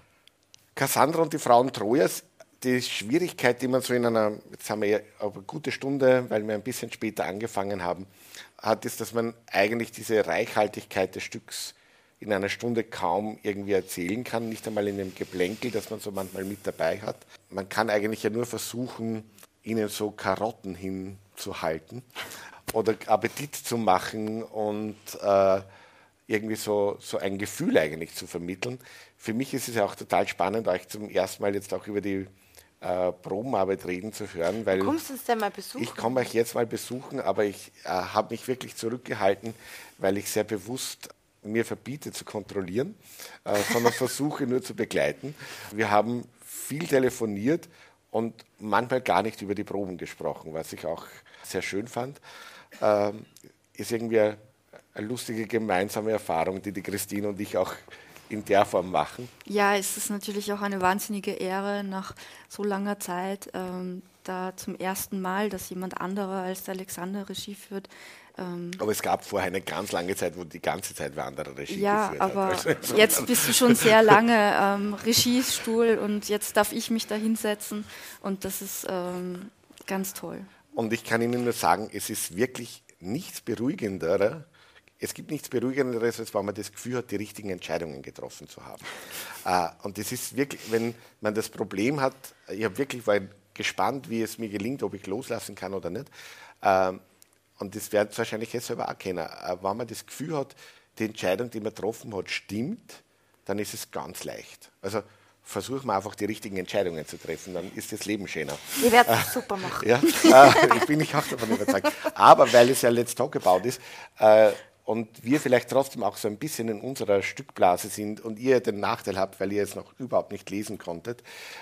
Cassandra und die Frauen Trojas, die Schwierigkeit, die man so in einer, jetzt haben wir ja eine gute Stunde, weil wir ein bisschen später angefangen haben, hat, ist, dass man eigentlich diese Reichhaltigkeit des Stücks in einer Stunde kaum irgendwie erzählen kann, nicht einmal in dem Geplänkel, das man so manchmal mit dabei hat. Man kann eigentlich ja nur versuchen, ihnen so Karotten hinzuhalten oder Appetit zu machen und äh, irgendwie so, so ein Gefühl eigentlich zu vermitteln. Für mich ist es ja auch total spannend, euch zum ersten Mal jetzt auch über die äh, Probenarbeit reden zu hören, weil Du kommst uns denn mal besuchen? ich komme euch jetzt mal besuchen, aber ich äh, habe mich wirklich zurückgehalten, weil ich sehr bewusst mir verbiete zu kontrollieren, äh, sondern versuche nur zu begleiten. Wir haben viel telefoniert und manchmal gar nicht über die Proben gesprochen, was ich auch sehr schön fand. Ähm, ist irgendwie eine, eine lustige gemeinsame Erfahrung, die die Christine und ich auch in der Form machen. Ja, es ist natürlich auch eine wahnsinnige Ehre, nach so langer Zeit ähm, da zum ersten Mal, dass jemand anderer als der Alexander Regie führt. Ähm aber es gab vorher eine ganz lange Zeit, wo die ganze Zeit wer andere Regie ja, geführt aber hat. Also jetzt bist du schon sehr lange ähm, Regiestuhl und jetzt darf ich mich da hinsetzen und das ist ähm, ganz toll. Und ich kann Ihnen nur sagen, es ist wirklich nichts Beruhigenderer, es gibt nichts Beruhigenderes, als wenn man das Gefühl hat, die richtigen Entscheidungen getroffen zu haben. Äh, und das ist wirklich, wenn man das Problem hat, ich habe wirklich war gespannt, wie es mir gelingt, ob ich loslassen kann oder nicht. Äh, und das werden wahrscheinlich jetzt selber auch kennen. Äh, wenn man das Gefühl hat, die Entscheidung, die man getroffen hat, stimmt, dann ist es ganz leicht. Also versuchen wir einfach die richtigen Entscheidungen zu treffen, dann ist das Leben schöner. Ihr werdet es äh, super machen. Ja, äh, ich bin nicht auch davon überzeugt. Aber weil es ja Let's Talk About ist äh, und wir vielleicht trotzdem auch so ein bisschen in unserer Stückblase sind und ihr den Nachteil habt, weil ihr es noch überhaupt nicht lesen konntet.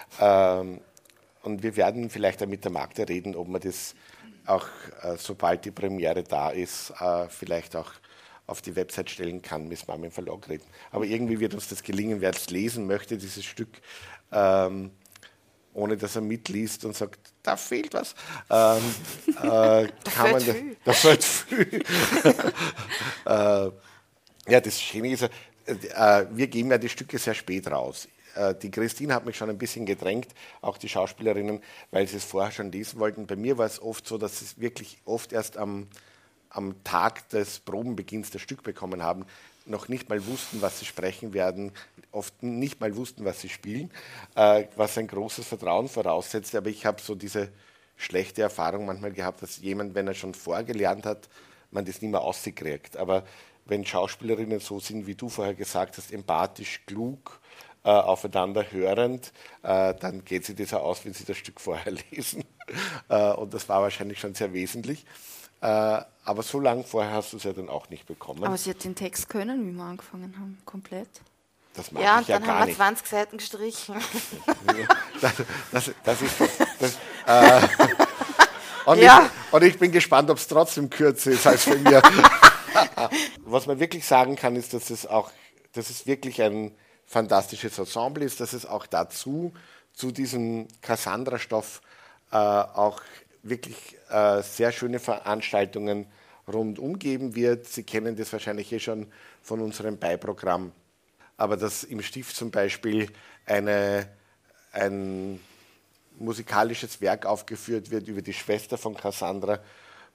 Ähm, und wir werden vielleicht dann mit der Magda reden, ob man das auch, äh, sobald die Premiere da ist, äh, vielleicht auch auf die Website stellen kann, müssen wir im Verlag reden. Aber irgendwie wird uns das gelingen, wer es lesen möchte, dieses Stück, ähm, ohne dass er mitliest und sagt, da fehlt was. Ähm, äh, kann man das, da fehlt viel. äh, ja, das Schöne ist, äh, wir geben ja die Stücke sehr spät raus. Äh, die Christine hat mich schon ein bisschen gedrängt, auch die Schauspielerinnen, weil sie es vorher schon lesen wollten. Bei mir war es oft so, dass es wirklich oft erst am am Tag des Probenbeginns das Stück bekommen haben, noch nicht mal wussten, was sie sprechen werden, oft nicht mal wussten, was sie spielen, äh, was ein großes Vertrauen voraussetzt. Aber ich habe so diese schlechte Erfahrung manchmal gehabt, dass jemand, wenn er schon vorgelernt hat, man das nicht mehr auskriegt. Aber wenn Schauspielerinnen so sind, wie du vorher gesagt hast, empathisch, klug, äh, aufeinander hörend, äh, dann geht sie das auch aus, wenn sie das Stück vorher lesen. äh, und das war wahrscheinlich schon sehr wesentlich. Äh, aber so lange vorher hast du es ja dann auch nicht bekommen. Aber sie hat den Text können, wie wir angefangen haben, komplett. Das mag Ja, ich und ja dann gar haben wir nicht. zwanzig Seiten gestrichen. das, das, das ist das, äh, und, Ja. ich, und ich bin gespannt, ob es trotzdem kürzer ist als bei mir. Was man wirklich sagen kann, ist, dass es auch, dass es wirklich ein fantastisches Ensemble ist, dass es auch dazu, zu diesem Cassandra-Stoff äh, auch wirklich äh, sehr schöne Veranstaltungen rundum geben wird. Sie kennen das wahrscheinlich eh schon von unserem Beiprogramm. Aber dass im Stift zum Beispiel eine, ein musikalisches Werk aufgeführt wird über die Schwester von Cassandra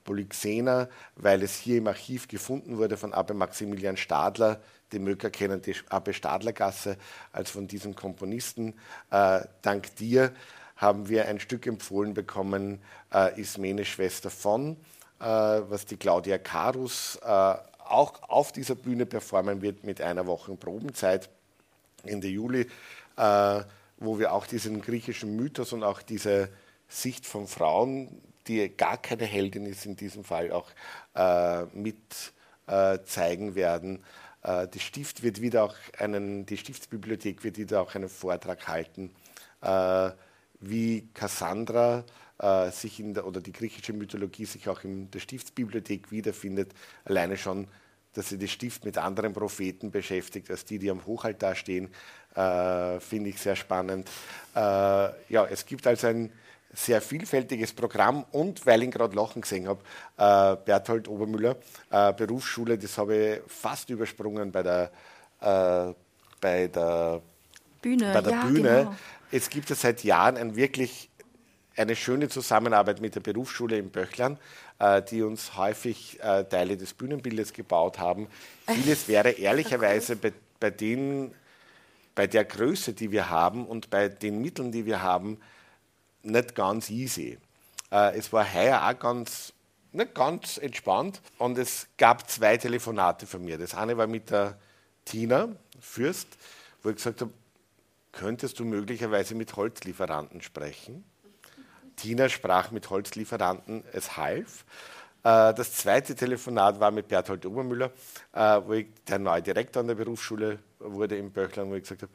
Polyxena, weil es hier im Archiv gefunden wurde von Abbe Maximilian Stadler. Die Möcker kennen die Abbe Stadlergasse als von diesem Komponisten. Äh, dank dir haben wir ein Stück empfohlen bekommen, äh, Ismene Schwester von, äh, was die Claudia Karus äh, auch auf dieser Bühne performen wird mit einer Woche Probenzeit Ende Juli, äh, wo wir auch diesen griechischen Mythos und auch diese Sicht von Frauen, die gar keine Heldin ist in diesem Fall, auch äh, mit äh, zeigen werden. Äh, die Stift wird wieder auch einen, die Stiftsbibliothek wird wieder auch einen Vortrag halten, äh, wie Cassandra äh, sich in der, oder die griechische Mythologie sich auch in der Stiftsbibliothek wiederfindet. Alleine schon, dass sie die Stift mit anderen Propheten beschäftigt, als die, die am Hochaltar stehen, äh, finde ich sehr spannend. Äh, ja, es gibt also ein sehr vielfältiges Programm und, weil ich ihn gerade lachen gesehen habe, äh, Berthold Obermüller, äh, Berufsschule, das habe ich fast übersprungen bei der, äh, bei der Bühne. Bei der ja, Bühne. Genau. Es gibt ja seit Jahren ein wirklich eine schöne Zusammenarbeit mit der Berufsschule in Böchlern, äh, die uns häufig äh, Teile des Bühnenbildes gebaut haben. Vieles wäre ehrlicherweise bei, bei, den, bei der Größe, die wir haben und bei den Mitteln, die wir haben, nicht ganz easy. Äh, es war heuer auch ganz, nicht ganz entspannt und es gab zwei Telefonate von mir. Das eine war mit der Tina Fürst, wo ich gesagt habe, könntest du möglicherweise mit Holzlieferanten sprechen? Tina sprach mit Holzlieferanten, es half. Äh, das zweite Telefonat war mit Berthold Obermüller, äh, wo ich der neue Direktor an der Berufsschule wurde in Böchlern, wo ich gesagt habe,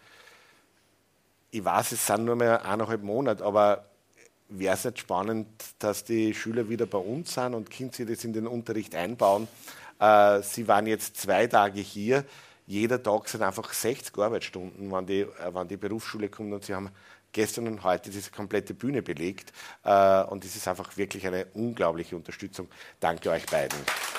ich weiß, es sind nur mehr eineinhalb Monate, aber wäre es nicht spannend, dass die Schüler wieder bei uns sind und können sie das in den Unterricht einbauen. Äh, sie waren jetzt zwei Tage hier, jeder Tag sind einfach sechzig Arbeitsstunden, wenn die, wenn die Berufsschule kommt und sie haben gestern und heute diese komplette Bühne belegt. Äh, und das ist einfach wirklich eine unglaubliche Unterstützung. Danke euch beiden.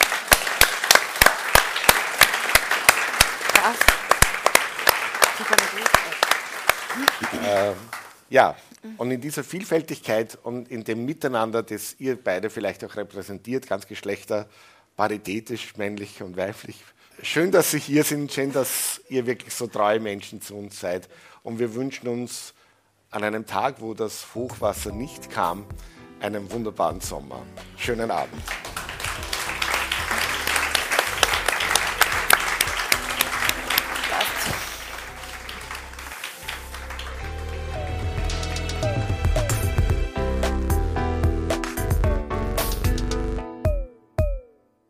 Äh, ja, und in dieser Vielfältigkeit und in dem Miteinander, das ihr beide vielleicht auch repräsentiert, ganz geschlechterparitätisch, männlich und weiblich. Schön, dass Sie hier sind, schön, dass ihr wirklich so treue Menschen zu uns seid. Und wir wünschen uns an einem Tag, wo das Hochwasser nicht kam, einen wunderbaren Sommer. Schönen Abend.